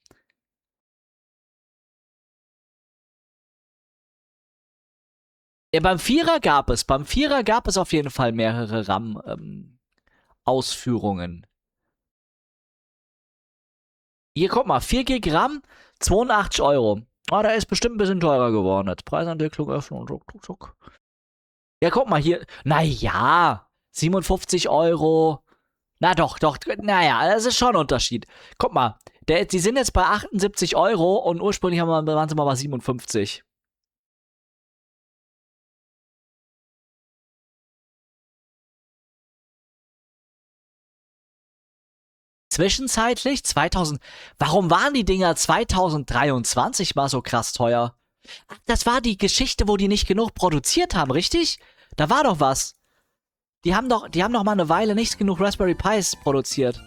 S1: Ja, beim Vierer gab es auf jeden Fall mehrere RAM-Ausführungen. Hier, guck mal, 4 GB RAM, 82 €. Ah, der ist bestimmt ein bisschen teurer geworden jetzt. Preisentwicklung öffnen und ruck. Ja, guck mal hier. Naja, 57 €. Na doch. Naja, das ist schon ein Unterschied. Guck mal, die sind jetzt bei 78 € und ursprünglich waren sie mal bei 57. Zwischenzeitlich, warum waren die Dinger 2023 mal so krass teuer? Ach, das war die Geschichte, wo die nicht genug produziert haben, richtig? Da war doch was. Die haben doch mal eine Weile nicht genug Raspberry Pis produziert.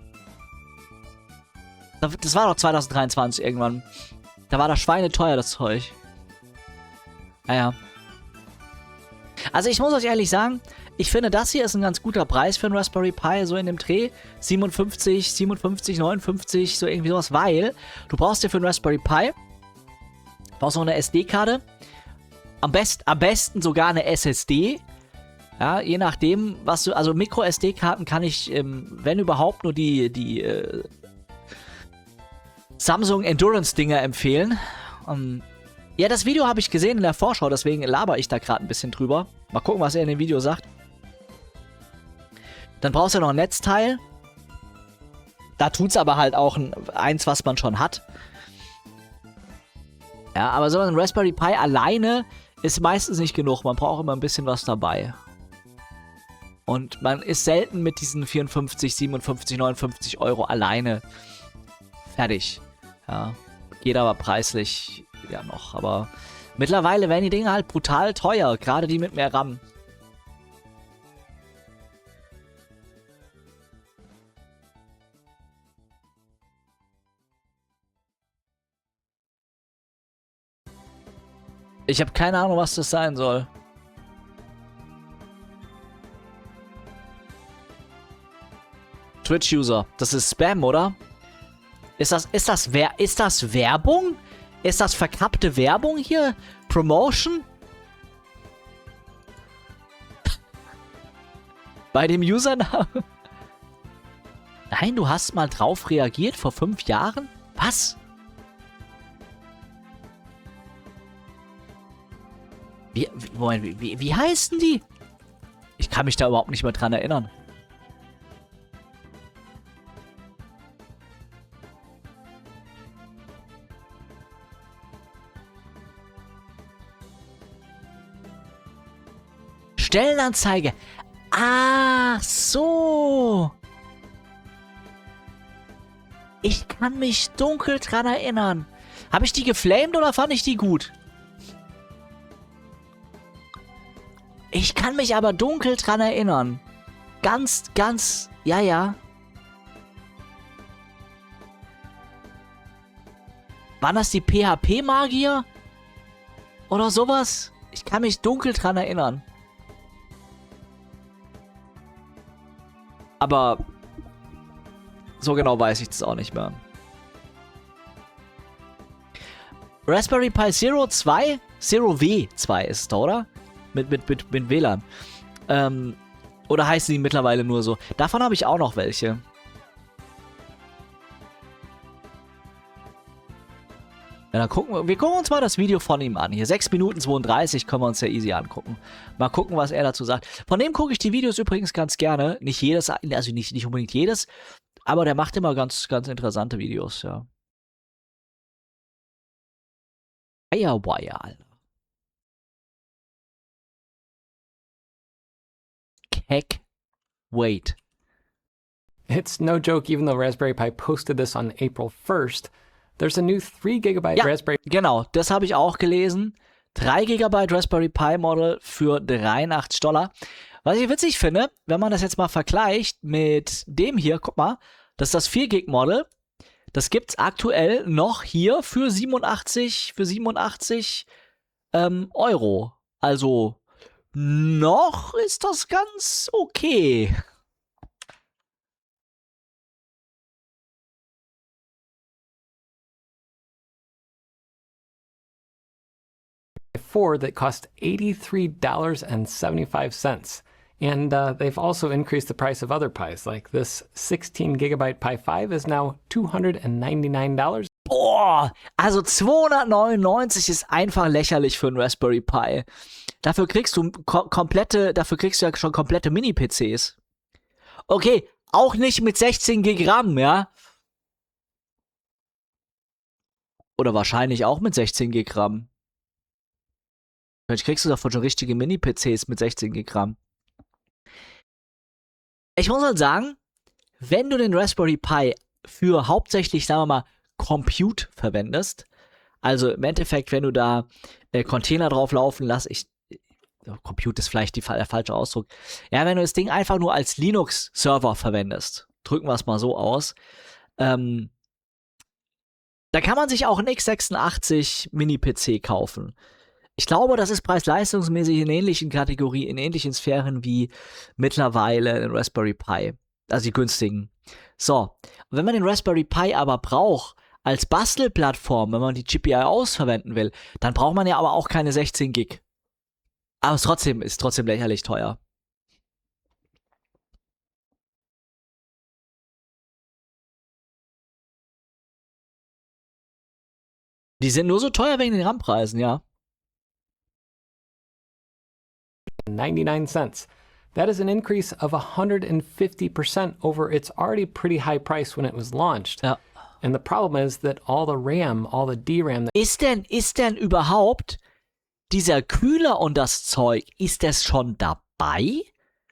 S1: Das war doch 2023 irgendwann. Da war das schweineteuer, das Zeug. Naja. Also ich muss euch ehrlich sagen, ich finde, das hier ist ein ganz guter Preis für einen Raspberry Pi, so in dem Dreh. 57, 59, so irgendwie sowas, weil du brauchst dir für einen Raspberry Pi, brauchst noch eine SD-Karte, am besten sogar eine SSD, ja, je nachdem, was du, also Micro-SD-Karten kann ich, wenn überhaupt, nur die Samsung Endurance-Dinger empfehlen. Ja, das Video habe ich gesehen in der Vorschau, deswegen laber ich da gerade ein bisschen drüber. Mal gucken, was er in dem Video sagt. Dann brauchst du noch ein Netzteil. Da tut's aber halt auch eins, was man schon hat. Ja, aber so ein Raspberry Pi alleine ist meistens nicht genug. Man braucht immer ein bisschen was dabei. Und man ist selten mit diesen 54, 57, 59 € alleine fertig. Ja, geht aber preislich ja noch. Aber mittlerweile werden die Dinge halt brutal teuer. Gerade die mit mehr RAM. Ich habe keine Ahnung, was das sein soll. Twitch-User. Das ist Spam, oder? Ist das Werbung? Ist das verkappte Werbung hier? Promotion? Bei dem Usernamen? Nein, du hast mal drauf reagiert vor 5 Jahren? Was? Wie heißen die? Ich kann mich da überhaupt nicht mehr dran erinnern. Stellenanzeige. Ach so. Ich kann mich dunkel dran erinnern. Habe ich die geflamed oder fand ich die gut? Ich kann mich aber dunkel dran erinnern. Ganz, ja. Waren das die PHP-Magier? Oder sowas? Ich kann mich dunkel dran erinnern. Aber so genau weiß ich das auch nicht mehr. Raspberry Pi Zero 2? Zero V2 ist es da, oder? Mit WLAN. Oder heißen die mittlerweile nur so? Davon habe ich auch noch welche. Ja, dann wir gucken uns mal das Video von ihm an. Hier 6 Minuten 32 können wir uns ja easy angucken. Mal gucken, was er dazu sagt. Von dem gucke ich die Videos übrigens ganz gerne. Nicht jedes, also nicht unbedingt jedes, aber der macht immer ganz interessante Videos, ja. Firewire, Alter. Heck, wait.
S4: It's no joke, even though Raspberry Pi posted this on April 1st, there's a new 3 GB
S1: ja,
S4: Raspberry...
S1: Genau, das habe ich auch gelesen. 3 GB Raspberry Pi Model für $83. Was ich witzig finde, wenn man das jetzt mal vergleicht mit dem hier, guck mal, das ist das 4 GB Model. Das gibt's aktuell noch hier für 87 Euro. Also noch ist das ganz okay.
S4: That cost $83.75. And they've also increased the price of other Pis. Like this 16 GB Pi 5 is now $299.
S1: Boah, also 299 ist einfach lächerlich für einen Raspberry Pi. Dafür kriegst du ja schon komplette Mini-PCs. Okay, auch nicht mit 16 GB RAM, ja? Oder wahrscheinlich auch mit 16 GB RAM. Vielleicht kriegst du davon schon richtige Mini-PCs mit 16 GB RAM. Ich muss halt sagen, wenn du den Raspberry Pi für hauptsächlich, sagen wir mal, Compute verwendest, also im Endeffekt, wenn du da Container drauf laufen lässt, Compute ist vielleicht der falsche Ausdruck, ja, wenn du das Ding einfach nur als Linux-Server verwendest, drücken wir es mal so aus, da kann man sich auch einen x86 Mini-PC kaufen. Ich glaube, das ist preis-leistungsmäßig in ähnlichen Kategorien, in ähnlichen Sphären wie mittlerweile ein Raspberry Pi. Also die günstigen. So, und wenn man den Raspberry Pi aber braucht als Bastelplattform, wenn man die GPIOs verwenden will, dann braucht man ja aber auch keine 16 Gig. Aber es ist trotzdem lächerlich teuer. Die sind nur so teuer wegen den RAM-Preisen, ja.
S4: 99 cents. That is an increase of 150% over its already pretty high price when it was launched.
S1: Ja.
S4: And the problem is that all the RAM, all the DRAM...
S1: Ist denn überhaupt dieser Kühler und das Zeug, ist das schon dabei?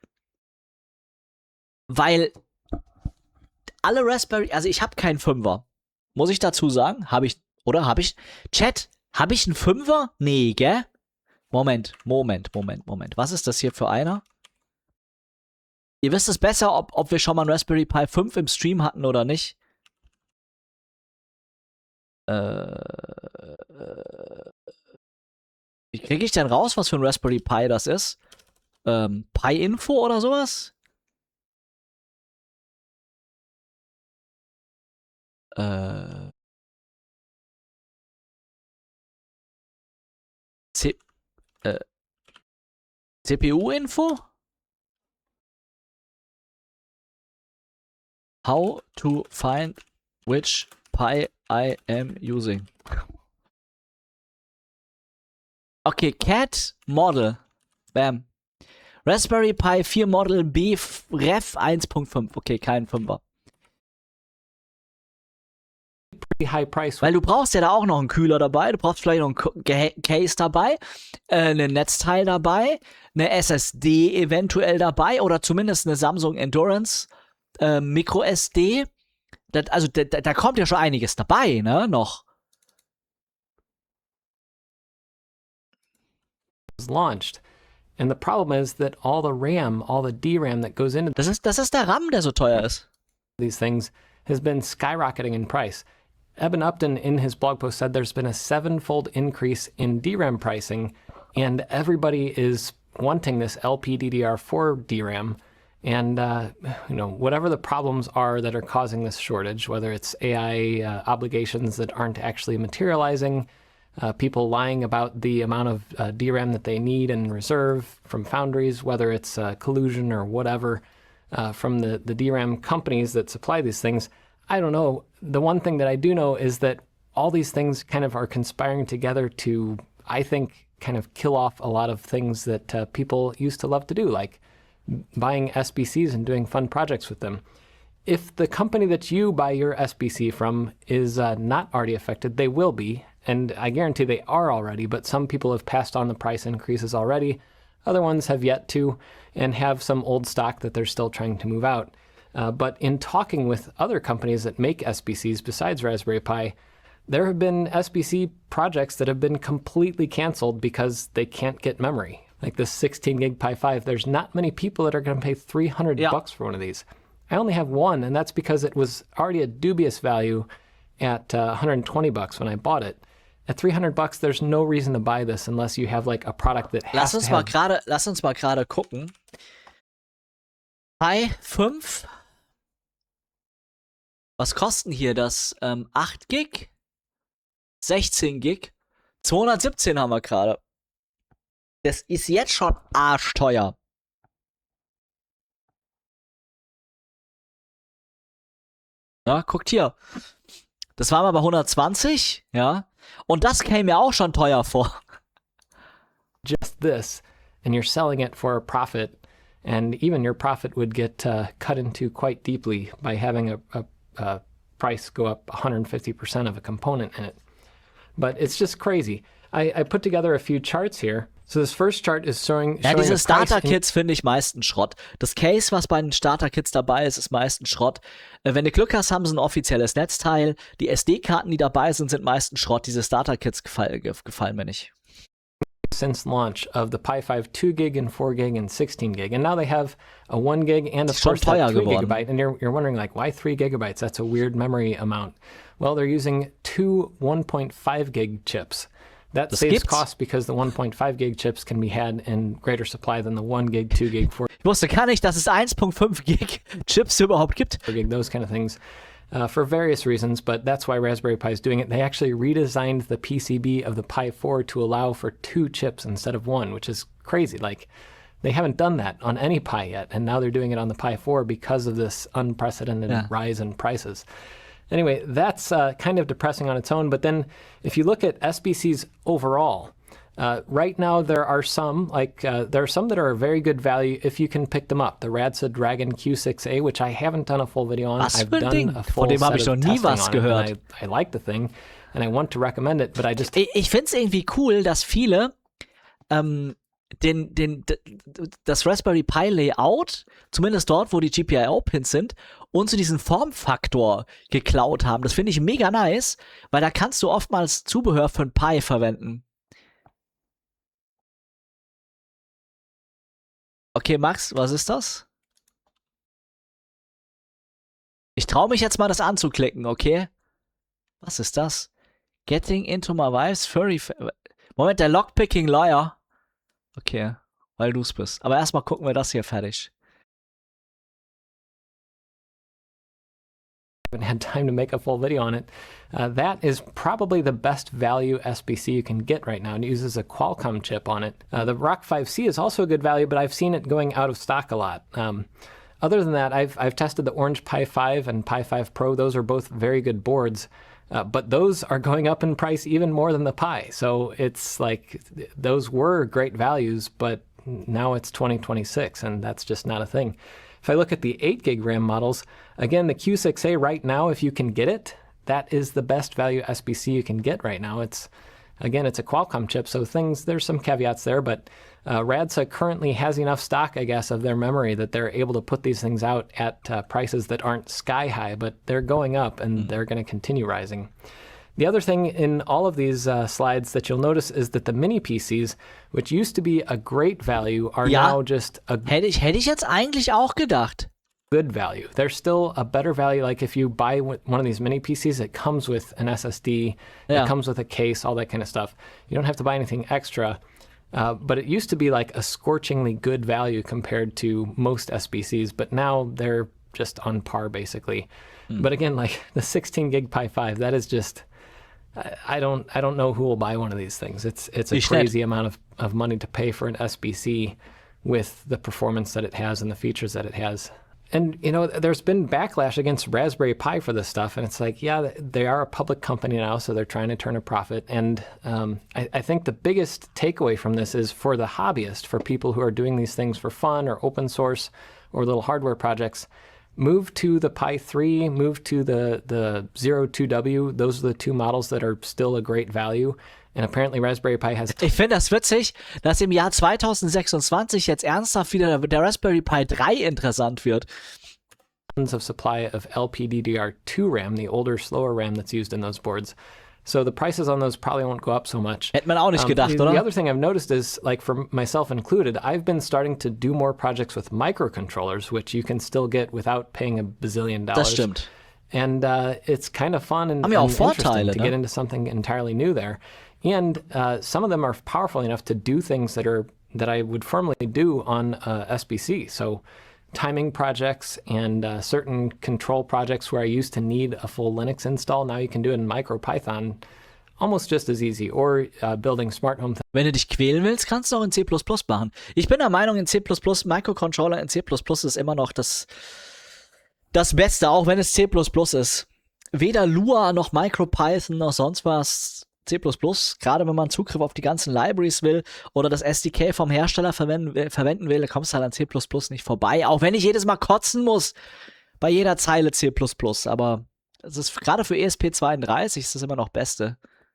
S1: Weil alle Raspberry, also ich habe keinen 5er. Muss ich dazu sagen? Habe ich? Chat, habe ich einen 5er? Nee, gell? Moment. Was ist das hier für einer? Ihr wisst es besser, ob wir schon mal einen Raspberry Pi 5 im Stream hatten oder nicht. Wie kriege ich denn raus, was für ein Raspberry Pi das ist? Pi-Info oder sowas? CPU-Info? How to find which Pi I am using. Okay, Cat Model. Bam. Raspberry Pi 4 Model B Ref 1.5. Okay, kein 5er.
S4: High price.
S1: Weil du brauchst ja da auch noch einen Kühler dabei, du brauchst vielleicht noch einen Case dabei, ein Netzteil dabei, eine SSD eventuell dabei oder zumindest eine Samsung Endurance Micro SD. Also da kommt ja schon einiges dabei, ne, noch.
S4: Launched. And the problem is that all the RAM, all the DRAM that goes into
S1: das ist der RAM, der so teuer ist.
S4: These things has been skyrocketing in price. Eben Upton in his blog post said there's been a 7-fold increase in DRAM pricing, and everybody is wanting this LPDDR4 DRAM. And, whatever the problems are that are causing this shortage, whether it's AI obligations that aren't actually materializing, people lying about the amount of DRAM that they need in reserve from foundries, whether it's collusion or whatever, from the DRAM companies that supply these things, I don't know. The one thing that I do know is that all these things kind of are conspiring together to, I think, kind of kill off a lot of things that people used to love to do, like buying SBCs and doing fun projects with them. If the company that you buy your SBC from is not already affected, they will be, and I guarantee they are already, but some people have passed on the price increases already. Other ones have yet to, and have some old stock that they're still trying to move out. But in talking with other companies that make SBCs besides Raspberry Pi, there have been SBC projects that have been completely canceled because they can't get memory. Like this 16 gig Pi 5, there's not many people that are going to pay $300 for one of these. I only have one, and that's because it was already a dubious value at $120 when I bought it. At $300, there's no reason to buy this unless you have like a product that has
S1: Lass uns mal gerade gucken. Pi 5. Was kosten hier das? 8 Gig? 16 Gig? 217 haben wir gerade. Das ist jetzt schon arschteuer. Ja, guckt hier. Das war mal bei 120, ja. Und das käme mir auch schon teuer vor.
S4: Just this, and you're selling it for a profit, and even your profit would get cut into quite deeply by having a price go up 150% of a component in it. But it's just crazy. I put together a few charts here. So this first chart is showing
S1: ja, diese Starter-Kits finde ich meistens Schrott. Das Case, was bei den Starter-Kits dabei ist, ist meistens Schrott. Wenn du Glück hast, haben sie ein offizielles Netzteil. Die SD-Karten, die dabei sind, sind meistens Schrott. Diese Starter-Kits gefallen mir nicht.
S4: Since launch of the Pi 5 2 gig and 4 gig and 16 gig. And now they have a 1 gig and of course that 3 gigabyte. And you're wondering like, why 3 gigabytes? That's a weird memory amount. Well, they're using 2 1.5 gig chips. That saves cost because the 1.5 gig chips can be had in greater supply than the 1 gig, 2 gig, 4 gig.
S1: Ich wusste gar nicht, dass es 1.5 Gig Chips überhaupt gibt.
S4: 4 gig, those kind of things. For various reasons, but that's why Raspberry Pi is doing it. They actually redesigned the PCB of the Pi 4 to allow for 2 chips instead of 1, which is crazy. Like, they haven't done that on any Pi yet, and now they're doing it on the Pi 4 because of this unprecedented rise in prices. Anyway, that's kind of depressing on its own, but then if you look at SBCs overall, right now there are some that are a very good value if you can pick them up. The Radsa Dragon Q6A, which I haven't done a full video on. I've done a full set of testing on it, and I like the thing, and I want to recommend it, but I just...
S1: Ich finde es irgendwie cool, dass viele das Raspberry Pi Layout, zumindest dort, wo die GPIO-Pins sind, und zu diesem Formfaktor geklaut haben. Das finde ich mega nice, weil da kannst du oftmals Zubehör für ein Pi verwenden. Okay, Max, was ist das? Ich traue mich jetzt mal, das anzuklicken, okay? Was ist das? Getting into my wife's furry... Moment, der Lockpicking Lawyer. Okay, weil du es bist. Aber erstmal gucken wir das hier fertig.
S4: Haven't had time to make a full video on it. That is probably the best value SBC you can get right now. It uses a Qualcomm chip on it. The Rock 5C is also a good value, but I've seen it going out of stock a lot. Other than that, I've tested the Orange Pi 5 and Pi 5 Pro. Those are both very good boards, but those are going up in price even more than the Pi. So it's like those were great values, but now it's 2026, and that's just not a thing. If I look at the 8 gig RAM models, again, the Q6A right now, if you can get it, that is the best value SBC you can get right now. It's a Qualcomm chip, so there's some caveats there, but Radsa currently has enough stock, I guess, of their memory that they're able to put these things out at prices that aren't sky high, but they're going up and they're going to continue rising. The other thing in all of these slides that you'll notice is that the mini PCs, which used to be a great value, are now just a...
S1: Hätte ich jetzt eigentlich auch gedacht.
S4: Good value. They're still a better value. Like if you buy one of these mini PCs, it comes with an SSD, it comes with a case, all that kind of stuff. You don't have to buy anything extra. But it used to be like a scorchingly good value compared to most SBCs, but now they're just on par basically. But again, like the 16 gig Pi 5, that is just... I don't know who will buy one of these things. It's a crazy amount of money to pay for an SBC with the performance that it has and the features that it has. And, you know, there's been backlash against Raspberry Pi for this stuff. And it's like, yeah, they are a public company now, so they're trying to turn a profit. And I think the biggest takeaway from this is for the hobbyist, for people who are doing these things for fun or open source or little hardware projects, move to the Pi 3, move to the 02W. Those are the two models that are still a great value. And apparently Raspberry Pi has...
S1: Ich finde das witzig, dass im Jahr 2026 jetzt ernsthaft wieder der Raspberry Pi 3 interessant wird.
S4: Tons of supply of LPDDR2 RAM, the older, slower RAM that's used in those boards. So the prices on those probably won't go up so much.
S1: Hätte man auch nicht gedacht,
S4: the
S1: oder?
S4: other thing I've noticed is, like for myself included, I've been starting to do more projects with microcontrollers, which you can still get without paying $1 bazillion.
S1: Das stimmt.
S4: And it's kind of fun and,
S1: Haben ja auch
S4: interesting
S1: Vorteile,
S4: to
S1: ne?
S4: get into something entirely new there. And some of them are powerful enough to do things that I would firmly do on SBC. So timing projects and certain control projects where I used to need a full Linux install, now you can do it in MicroPython almost just as easy. Or building smart home.
S1: Wenn du dich quälen willst, kannst du auch in C++ machen. Ich bin der Meinung, in C++, Microcontroller in C++ ist immer noch das Beste, auch wenn es C++ ist. Weder Lua noch MicroPython noch sonst was C++, gerade wenn man Zugriff auf die ganzen Libraries will oder das SDK vom Hersteller verwenden will, da kommst du halt an C++ nicht vorbei, auch wenn ich jedes Mal kotzen muss bei jeder Zeile C++, aber es ist gerade für ESP32 ist das immer noch Beste.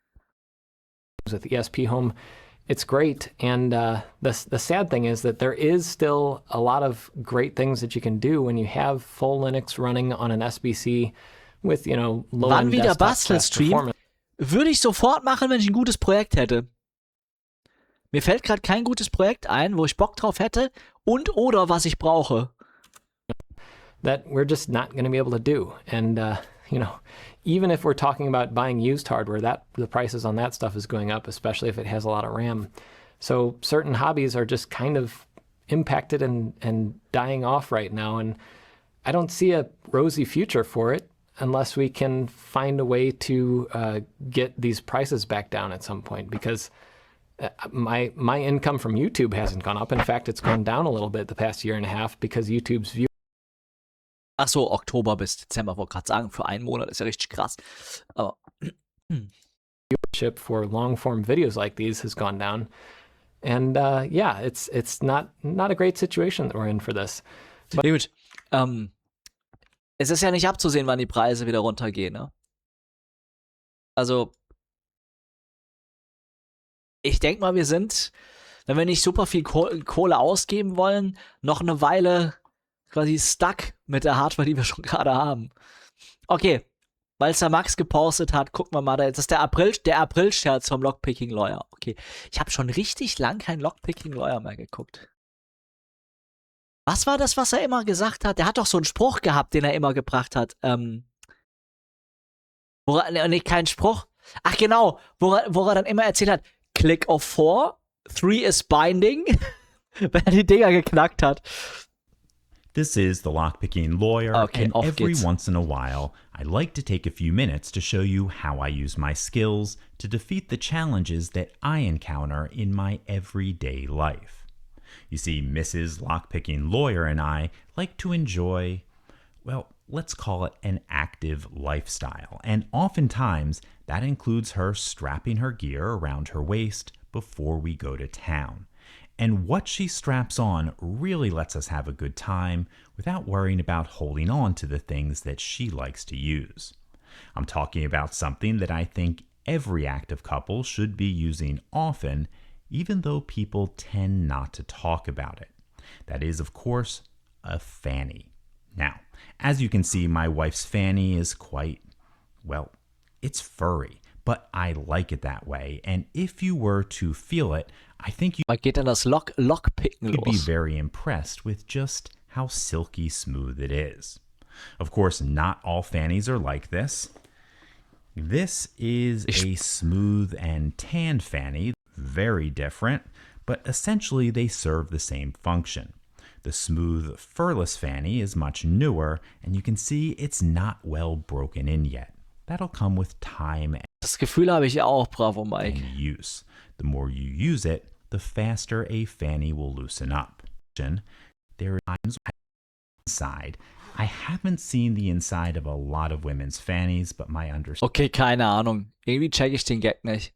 S4: With ESP Home, it's great, and the sad thing is that there is still a lot of great things that you can do when you have full Linux running on an SBC with, low-end
S1: wieder
S4: desktop
S1: Bastelstream?
S4: performance.
S1: Würde ich sofort machen, wenn ich ein gutes Projekt hätte. Mir fällt gerade kein gutes Projekt ein, wo ich Bock drauf hätte und oder was ich brauche.
S4: That we're just not going to be able to do. And, even if we're talking about buying used hardware, the prices on that stuff is going up, especially if it has a lot of RAM. So certain hobbies are just kind of impacted and dying off right now. And I don't see a rosy future for it unless we can find a way to get these prices back down at some point, because my income from YouTube hasn't gone up. In fact, it's gone down a little bit the past year and a half because YouTube's
S1: Ach so, Oktober bis Dezember, wollte gerade sagen, für einen Monat ist ja richtig krass. Aber
S4: viewership for long-form videos like these has gone down. And it's not a great situation that we're in for this.
S1: Gut, es ist ja nicht abzusehen, wann die Preise wieder runtergehen, ne? Also, ich denke mal, wir sind, wenn wir nicht super viel Kohle ausgeben wollen, noch eine Weile quasi stuck mit der Hardware, die wir schon gerade haben. Okay, weil es der Max gepostet hat, gucken wir mal, das ist der April-Scherz vom Lockpicking Lawyer. Okay, ich habe schon richtig lang kein Lockpicking Lawyer mehr geguckt. Was war das, was er immer gesagt hat? Der hat doch so einen Spruch gehabt, den er immer gebracht hat. Kein Spruch. Ach genau, wo er dann immer erzählt hat, Click of 4, 3 is binding, wenn er die Dinger geknackt hat.
S5: This is the Lockpicking Lawyer,
S1: okay,
S5: and every once in a while, I like to take a few minutes to show you how I use my skills to defeat the challenges that I encounter in my everyday life. You see, Mrs. Lockpicking Lawyer and I like to enjoy, well, let's call it an active lifestyle, and oftentimes that includes her strapping her gear around her waist before we go to town. And what she straps on really lets us have a good time without worrying about holding on to the things that she likes to use. I'm talking about something that I think every active couple should be using often, even though people tend not to talk about it. That is, of course, a fanny. Now, as you can see, my wife's fanny is quite, well, it's furry, but I like it that way. And if you were to feel it, I think
S1: Man geht dann das Lockpicken
S5: you'd be
S1: los.
S5: very impressed with just how silky smooth it is. Of course, not all fannies are like this. This is a smooth and tan fanny, very different, but essentially they serve the same function. The smooth, furless fanny is much newer, and you can see it's not well broken in yet. That'll come with time
S1: Das Gefühl habe ich auch, bravo Mike.
S5: and use. The more you use it, the faster a fanny will loosen up. There are times inside. I haven't seen the inside of a lot of women's fannies, but my understanding.
S1: Okay, keine Ahnung. Irgendwie check ich den Gag nicht.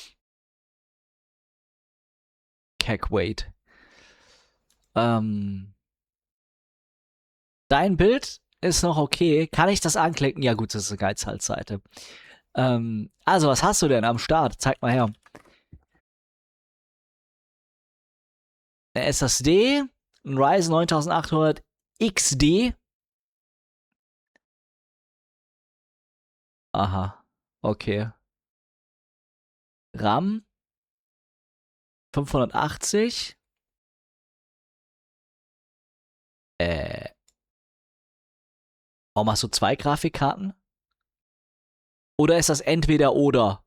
S1: Wait. Dein Bild ist noch okay. Kann ich das anklicken? Ja gut, das ist eine Geizhalsseite. Also, was hast du denn am Start? Zeig mal her. Eine SSD, ein Ryzen 9800 XD. Aha, okay. RAM 580. Warum hast du 2 Grafikkarten? Oder ist das entweder oder?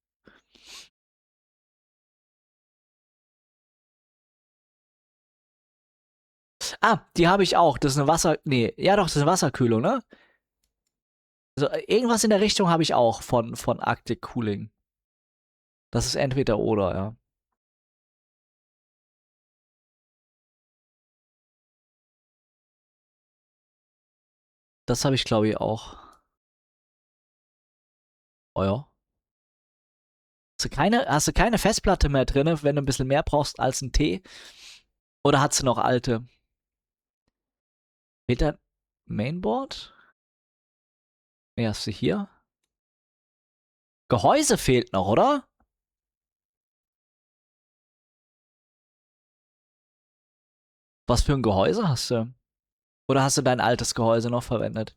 S1: Ah, die habe ich auch. Das ist eine Nee, ja doch, das ist eine Wasserkühlung, ne? Also irgendwas in der Richtung habe ich auch von Arctic Cooling. Das ist entweder oder, ja. Das habe ich, glaube ich, auch. Oh ja. Hast du keine Festplatte mehr drin, wenn du ein bisschen mehr brauchst als ein T? Oder hast du noch alte? Fehlt da Mainboard? Nee, hast du hier? Gehäuse fehlt noch, oder? Was für ein Gehäuse hast du? Oder hast du dein altes Gehäuse noch verwendet?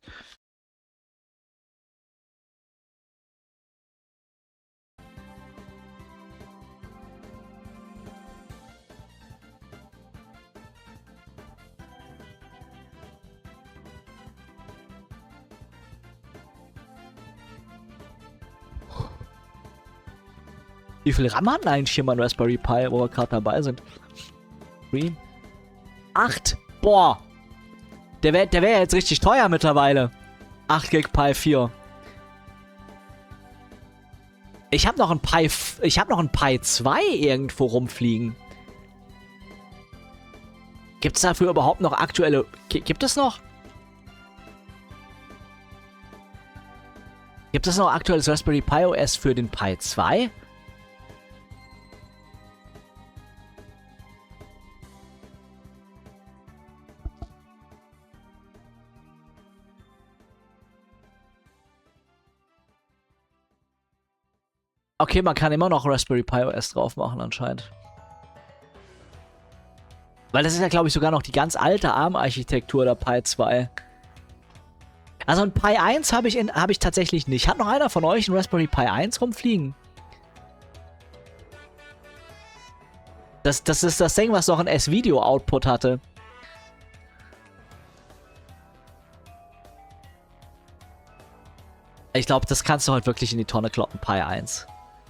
S1: Wie viel RAM hat denn eigentlich hier mein Raspberry Pi, wo wir gerade dabei sind? 8! Boah! Der wär jetzt richtig teuer mittlerweile. 8 GB Pi 4. Ich habe noch ein Pi 2 irgendwo rumfliegen. Gibt es dafür überhaupt noch aktuelle... Gibt es noch? Gibt es noch aktuelles Raspberry Pi OS für den Pi 2? Okay, man kann immer noch Raspberry Pi OS drauf machen anscheinend. Weil das ist ja, glaube ich, sogar noch die ganz alte ARM-Architektur der Pi 2. Also ein Pi 1 habe ich tatsächlich nicht. Hat noch einer von euch einen Raspberry Pi 1 rumfliegen? Das ist das Ding, was noch ein S-Video-Output hatte. Ich glaube, das kannst du halt wirklich in die Tonne kloppen, Pi 1.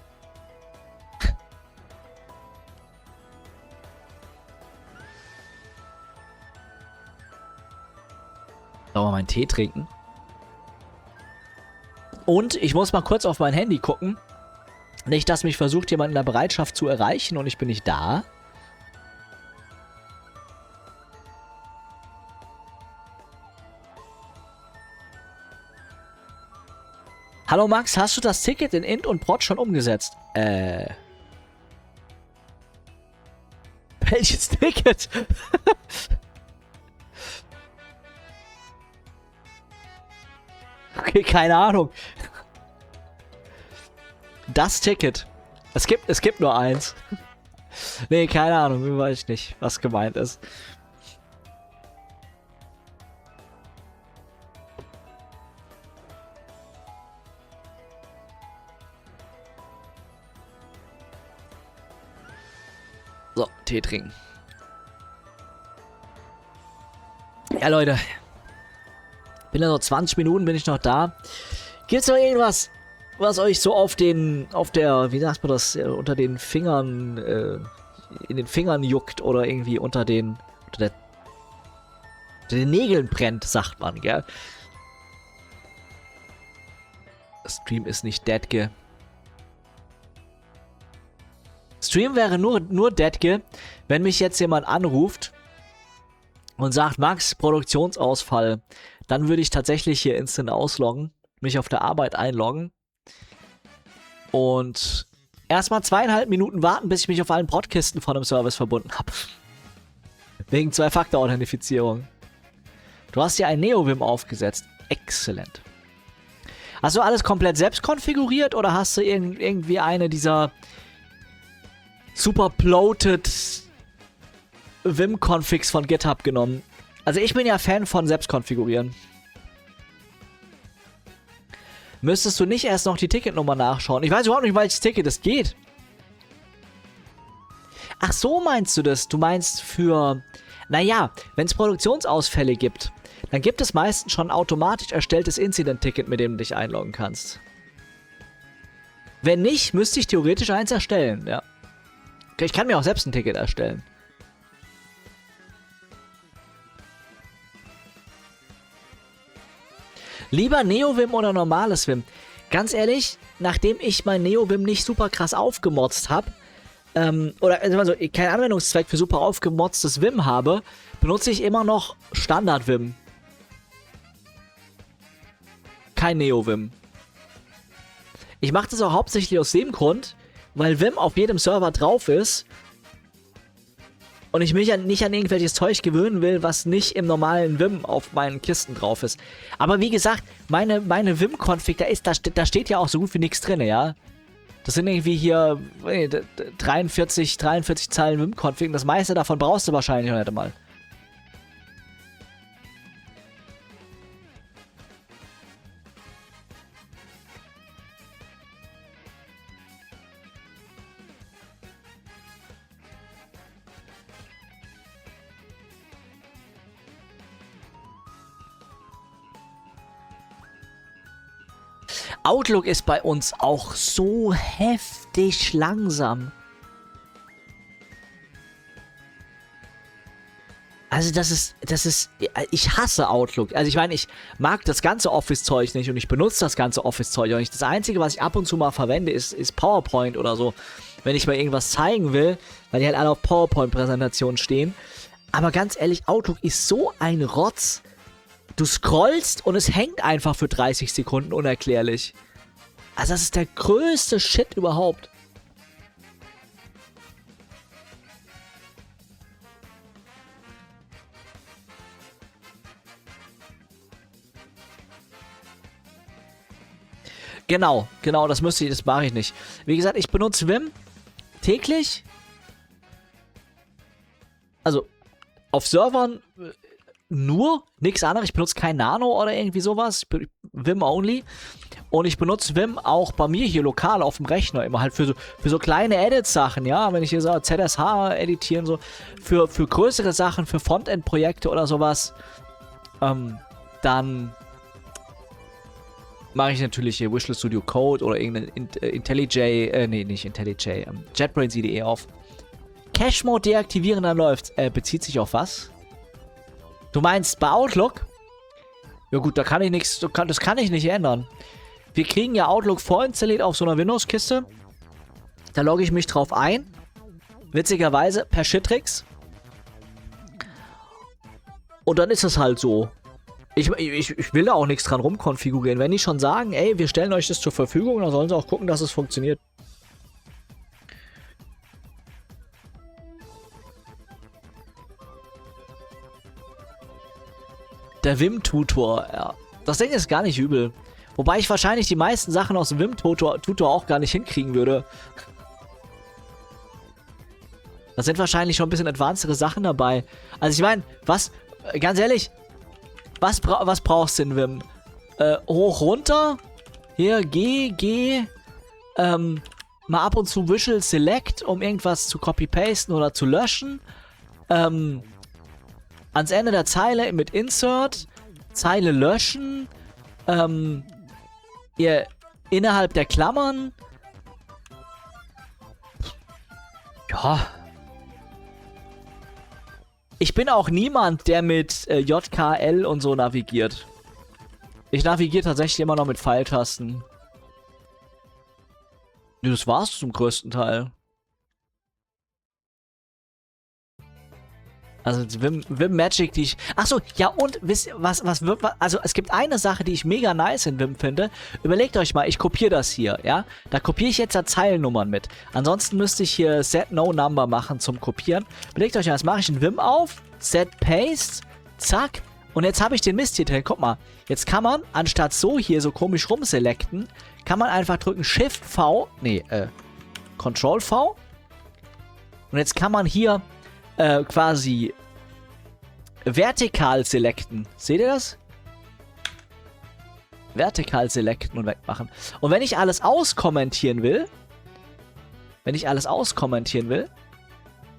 S1: Mal meinen Tee trinken. Und ich muss mal kurz auf mein Handy gucken. Nicht, dass mich versucht, jemand in der Bereitschaft zu erreichen und ich bin nicht da. Hallo Max, hast du das Ticket in Int und Prod schon umgesetzt? Welches Ticket? Okay, keine Ahnung. Das Ticket. Es gibt nur eins. Nee, keine Ahnung, weiß ich nicht, was gemeint ist. So, Tee trinken. Ja, Leute. Bin ja noch 20 Minuten, bin ich noch da. Gibt's noch irgendwas, was euch so wie sagt man das, unter den Fingern, in den Fingern juckt oder irgendwie unter den Nägeln brennt, sagt man, gell? Stream ist nicht deadge. Stream wäre nur deadge, wenn mich jetzt jemand anruft und sagt, Max, Produktionsausfall. Dann würde ich tatsächlich hier instant ausloggen, mich auf der Arbeit einloggen und erstmal 2,5 Minuten warten, bis ich mich auf allen Podkisten von einem Service verbunden habe. Wegen 2-Faktor-Authentifizierung. Du hast ja ein NeoVim aufgesetzt. Exzellent. Hast du alles komplett selbst konfiguriert oder hast du irgendwie eine dieser super bloated Vim-Configs von GitHub genommen? Also ich bin ja Fan von selbst konfigurieren. Müsstest du nicht erst noch die Ticketnummer nachschauen? Ich weiß überhaupt nicht, welches Ticket es geht. Ach so meinst du das? Du meinst für... Naja, wenn es Produktionsausfälle gibt, dann gibt es meistens schon ein automatisch erstelltes Incident-Ticket, mit dem du dich einloggen kannst. Wenn nicht, müsste ich theoretisch eins erstellen, ja. Ich kann mir auch selbst ein Ticket erstellen. Lieber Neo-Vim oder normales Vim? Ganz ehrlich, nachdem ich mein Neo-Vim nicht super krass aufgemotzt habe, oder also keinen Anwendungszweck für super aufgemotztes Vim habe, benutze ich immer noch Standard-Vim. Kein Neo-Vim. Ich mache das auch hauptsächlich aus dem Grund, weil Vim auf jedem Server drauf ist und ich mich nicht an irgendwelches Zeug gewöhnen will, was nicht im normalen Vim auf meinen Kisten drauf ist. Aber wie gesagt, meine Vim-Config, da steht ja auch so gut wie nichts drin, ja. Das sind irgendwie hier 43 Zeilen Vim-Config. Das meiste davon brauchst du wahrscheinlich noch nicht einmal. Outlook ist bei uns auch so heftig langsam. Also das ist, ich hasse Outlook. Also ich meine, ich mag das ganze Office-Zeug nicht und ich benutze das ganze Office-Zeug auch nicht. Das Einzige, was ich ab und zu mal verwende, ist PowerPoint oder so. Wenn ich mal irgendwas zeigen will, weil die halt alle auf PowerPoint-Präsentationen stehen. Aber ganz ehrlich, Outlook ist so ein Rotz. Du scrollst und es hängt einfach für 30 Sekunden unerklärlich. Also das ist der größte Shit überhaupt. Genau, das mache ich nicht. Wie gesagt, ich benutze Vim täglich. Also auf Servern nur, nichts anderes. Ich benutze kein Nano oder irgendwie sowas. Vim only. Und ich benutze Vim auch bei mir hier lokal auf dem Rechner. Immer halt für so kleine Edit-Sachen, ja. Wenn ich hier so ZSH editieren, so. Für größere Sachen, für Frontend-Projekte oder sowas. Dann mache ich natürlich hier Visual Studio Code oder irgendein IntelliJ, nicht IntelliJ, JetBrains IDE auf. Cache-Mode deaktivieren, dann läuft's. Bezieht sich auf was? Du meinst bei Outlook? Ja gut, da kann ich nichts, das kann ich nicht ändern. Wir kriegen ja Outlook vorinstalliert auf so einer Windows-Kiste. Da logge ich mich drauf ein. Witzigerweise per Shitrix. Und dann ist es halt so. Ich will da auch nichts dran rumkonfigurieren. Wenn die schon sagen, ey, wir stellen euch das zur Verfügung, dann sollen sie auch gucken, dass es funktioniert. Der Vim-Tutor, ja. Das Ding ist gar nicht übel. Wobei ich wahrscheinlich die meisten Sachen aus dem Vim-Tutor auch gar nicht hinkriegen würde. Da sind wahrscheinlich schon ein bisschen advancedere Sachen dabei. Also ich meine, ganz ehrlich, was brauchst du in Vim? Hoch, runter? Hier, G, mal ab und zu Visual Select, um irgendwas zu copy-pasten oder zu löschen. Ans Ende der Zeile mit Insert, Zeile löschen, innerhalb der Klammern. Ja. Ich bin auch niemand, der mit JKL und so navigiert. Ich navigiere tatsächlich immer noch mit Pfeiltasten. Ja, das war's zum größten Teil. Also Vim Magic, die ich... Achso, ja und, wisst ihr, also es gibt eine Sache, die ich mega nice in Vim finde. Überlegt euch mal, ich kopiere das hier, ja? Da kopiere ich jetzt da Zeilennummern mit. Ansonsten müsste ich hier Set No Number machen zum Kopieren. Überlegt euch mal, jetzt mache ich ein Vim auf, Set Paste, zack. Und jetzt habe ich den Mist hier drin. Guck mal, jetzt kann man, anstatt so hier so komisch rumselecten, kann man einfach drücken Shift V, Control V. Und jetzt kann man hier quasi vertikal selecten. Seht ihr das? Vertikal selecten und wegmachen. Und wenn ich alles auskommentieren will,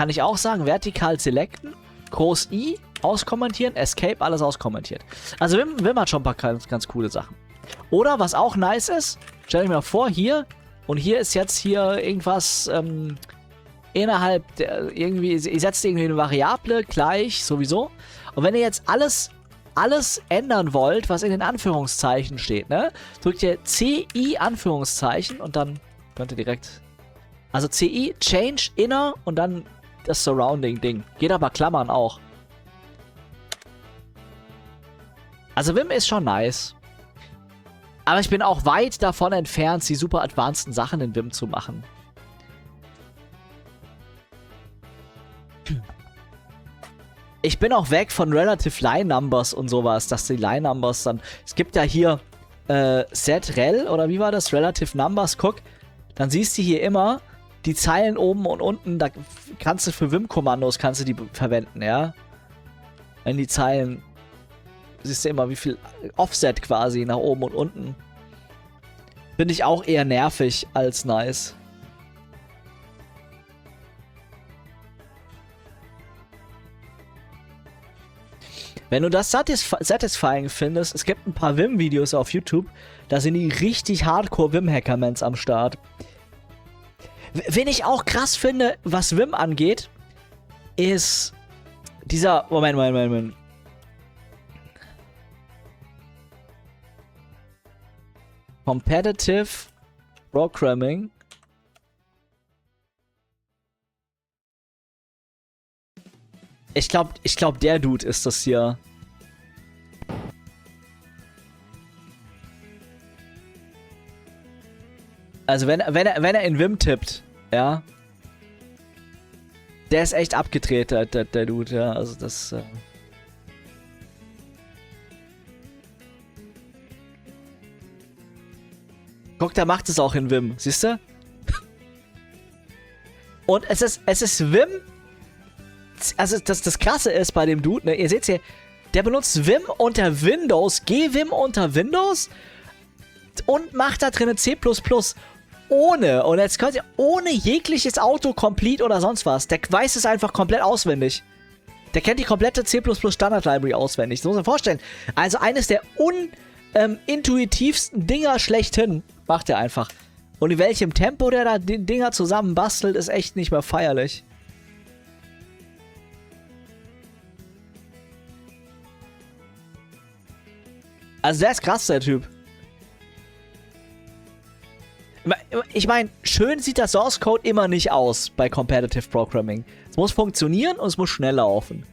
S1: Kann ich auch sagen, vertikal selecten, Groß I, auskommentieren, Escape, alles auskommentiert. Also Vim hat schon ein paar ganz coole Sachen. Oder was auch nice ist, stell dir mal vor, hier und hier ist jetzt hier irgendwas innerhalb der, irgendwie, ihr setzt irgendwie eine Variable gleich, sowieso. Und wenn ihr jetzt alles ändern wollt, was in den Anführungszeichen steht, ne? Drückt ihr CI Anführungszeichen und dann könnt ihr direkt, also CI, Change, Inner und dann das Surrounding-Ding. Geht aber Klammern auch. Also Vim ist schon nice. Aber ich bin auch weit davon entfernt, die super advanceden Sachen in Vim zu machen. Ich bin auch weg von Relative Line Numbers und sowas, dass die Line Numbers dann... Es gibt ja hier Set-Rel, oder wie war das? Relative Numbers, guck. Dann siehst du hier immer die Zeilen oben und unten, da kannst du für Vim-Kommandos kannst du die verwenden, ja? Wenn die Zeilen... Siehst du immer, wie viel Offset quasi nach oben und unten. Finde ich auch eher nervig als nice. Wenn du das satisfying findest, es gibt ein paar Vim-Videos auf YouTube, da sind die richtig hardcore Vim-Hackermans am Start. Wen ich auch krass finde, was Vim angeht, ist dieser... Moment. Competitive Programming. Ich glaub, der Dude ist das hier. Also wenn er in Vim tippt, ja. Der ist echt abgedreht, der Dude, ja. Also das... Guck, der macht es auch in Vim, siehst du? Und es ist Vim. Also das Krasse ist bei dem Dude, ne, ihr seht hier, der benutzt Vim unter Windows, Gvim unter Windows und macht da drin C++ ohne, und jetzt könnt ihr, ohne jegliches Autocomplete oder sonst was. Der weiß es einfach komplett auswendig. Der kennt die komplette C++ Standard Library auswendig. Das muss man vorstellen. Also eines der unintuitivsten Dinger schlechthin macht er einfach. Und in welchem Tempo der da die Dinger zusammen bastelt, ist echt nicht mehr feierlich. Also der ist krass, der Typ. Ich meine, schön sieht der Source Code immer nicht aus bei Competitive Programming. Es muss funktionieren und es muss schnell laufen.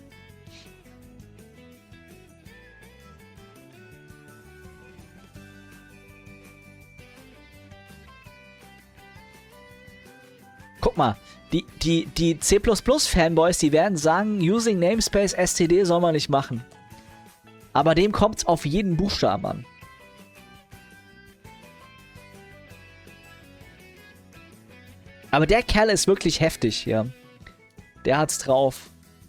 S1: Guck mal, die C++-Fanboys, die werden sagen, Using Namespace STD soll man nicht machen. Aber dem kommt's auf jeden Buchstaben an. Aber der Kerl ist wirklich heftig hier. Der hat's drauf.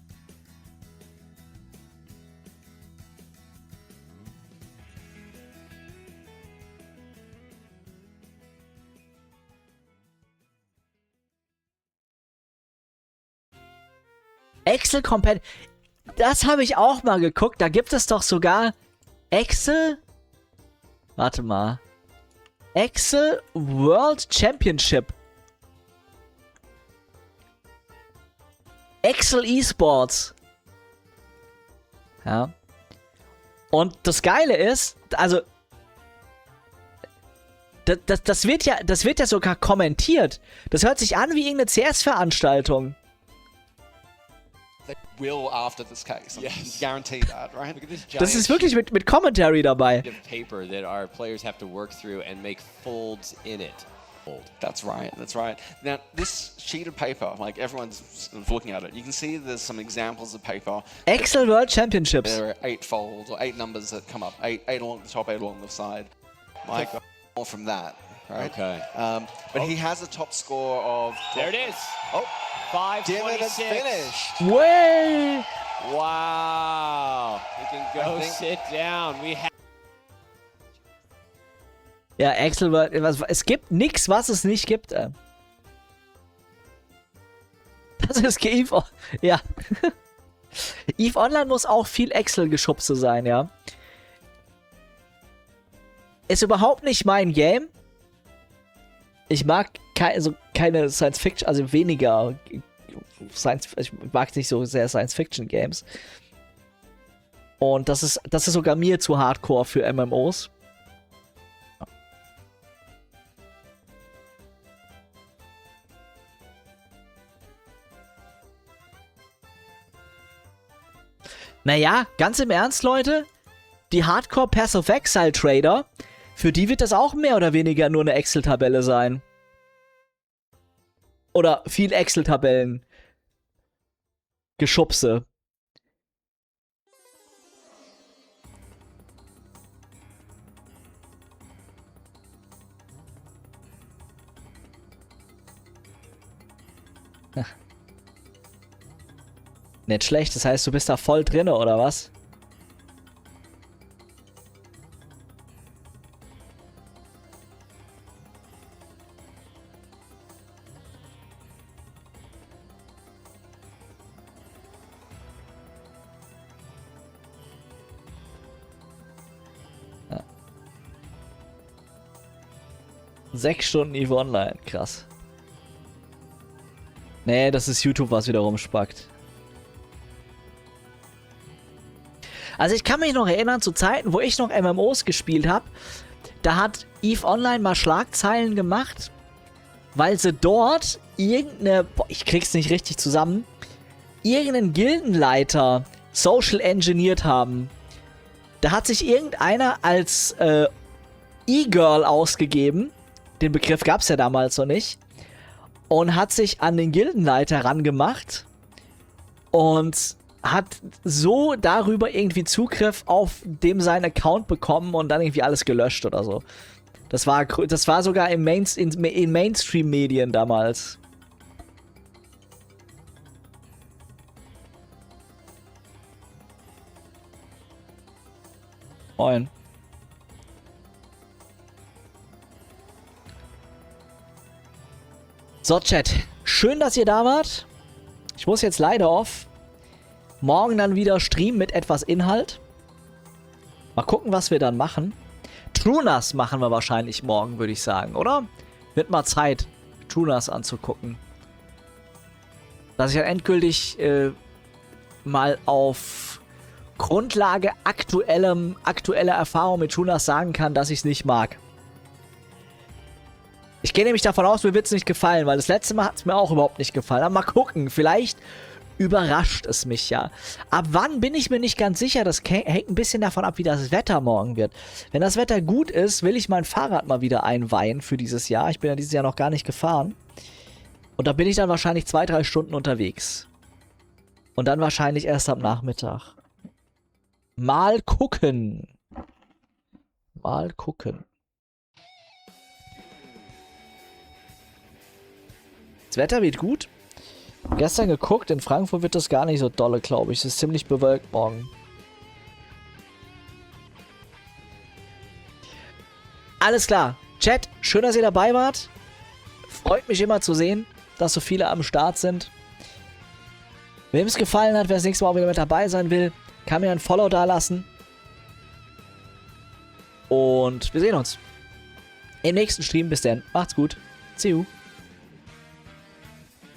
S1: Excel Compatible. Das habe ich auch mal geguckt. Da gibt es doch sogar Excel. Warte mal. Excel World Championship. Excel Esports. Ja. Und das Geile ist, also das wird ja sogar kommentiert. Das hört sich an wie irgendeine CS-Veranstaltung.
S6: They will after this case. Yes. Guarantee that, right?
S1: Das ist wirklich mit Commentary dabei.
S7: Paper that our players have to work through and make folds in it.
S6: That's right, that's right. Now, this sheet of paper, like everyone's looking at it, you can see there's some examples of paper.
S1: Excel World Championships.
S6: There are 8 folds or 8 numbers that come up, 8 along the top, 8 along the side. Mike, more from that, right?
S7: Okay.
S6: But he has a top score of...
S7: There it is.
S6: Oh,
S7: 5:26.
S6: damn it, it's finished.
S1: Way!
S7: Wow. You can go sit down. We have...
S1: Ja, Excel World, es gibt nichts, was es nicht gibt. Das ist EVE. Ja. EVE Online muss auch viel Excel-Geschubse sein, ja. Ist überhaupt nicht mein Game. Ich mag keine Science-Fiction, also weniger ich mag nicht so sehr Science-Fiction-Games. Und das ist sogar mir zu hardcore für MMOs. Naja, ganz im Ernst, Leute, die Hardcore Path of Exile Trader, für die wird das auch mehr oder weniger nur eine Excel-Tabelle sein. Oder viel Excel-Tabellen. Geschubse. Nicht schlecht, das heißt, du bist da voll drinne, oder was? Ja. 6 Stunden EVE Online, krass. Nee, das ist YouTube, was wieder rumspackt. Also ich kann mich noch erinnern, zu Zeiten, wo ich noch MMOs gespielt habe, da hat EVE Online mal Schlagzeilen gemacht, weil sie dort irgendeine, ich krieg's nicht richtig zusammen, irgendeinen Gildenleiter social engineert haben. Da hat sich irgendeiner als E-Girl ausgegeben, den Begriff gab's ja damals noch nicht, und hat sich an den Gildenleiter rangemacht und hat so darüber irgendwie Zugriff auf dem seinen Account bekommen und dann irgendwie alles gelöscht oder so. Das war sogar in Mainstream-Medien damals. Moin. So, Chat. Schön, dass ihr da wart. Ich muss jetzt leider off. Morgen dann wieder Stream mit etwas Inhalt. Mal gucken, was wir dann machen. Trunas machen wir wahrscheinlich morgen, würde ich sagen, oder? Wird mal Zeit, Trunas anzugucken. Dass ich dann endgültig mal auf Grundlage aktueller Erfahrung mit Trunas sagen kann, dass ich es nicht mag. Ich gehe nämlich davon aus, mir wird es nicht gefallen, weil das letzte Mal hat es mir auch überhaupt nicht gefallen. Aber mal gucken, vielleicht überrascht es mich ja. Ab wann bin ich mir nicht ganz sicher. Das hängt ein bisschen davon ab, wie das Wetter morgen wird. Wenn das Wetter gut ist, will ich mein Fahrrad mal wieder einweihen für dieses Jahr. Ich bin ja dieses Jahr noch gar nicht gefahren. Und da bin ich dann wahrscheinlich 2-3 Stunden unterwegs. Und dann wahrscheinlich erst am Nachmittag. Mal gucken. Mal gucken. Das Wetter wird gut. Gestern geguckt, in Frankfurt wird das gar nicht so dolle, glaube ich. Es ist ziemlich bewölkt morgen. Alles klar. Chat, schön, dass ihr dabei wart. Freut mich immer zu sehen, dass so viele am Start sind. Wem es gefallen hat, wer das nächste Mal auch wieder mit dabei sein will, kann mir ein Follow dalassen. Und wir sehen uns im nächsten Stream. Bis dann. Macht's gut. See you.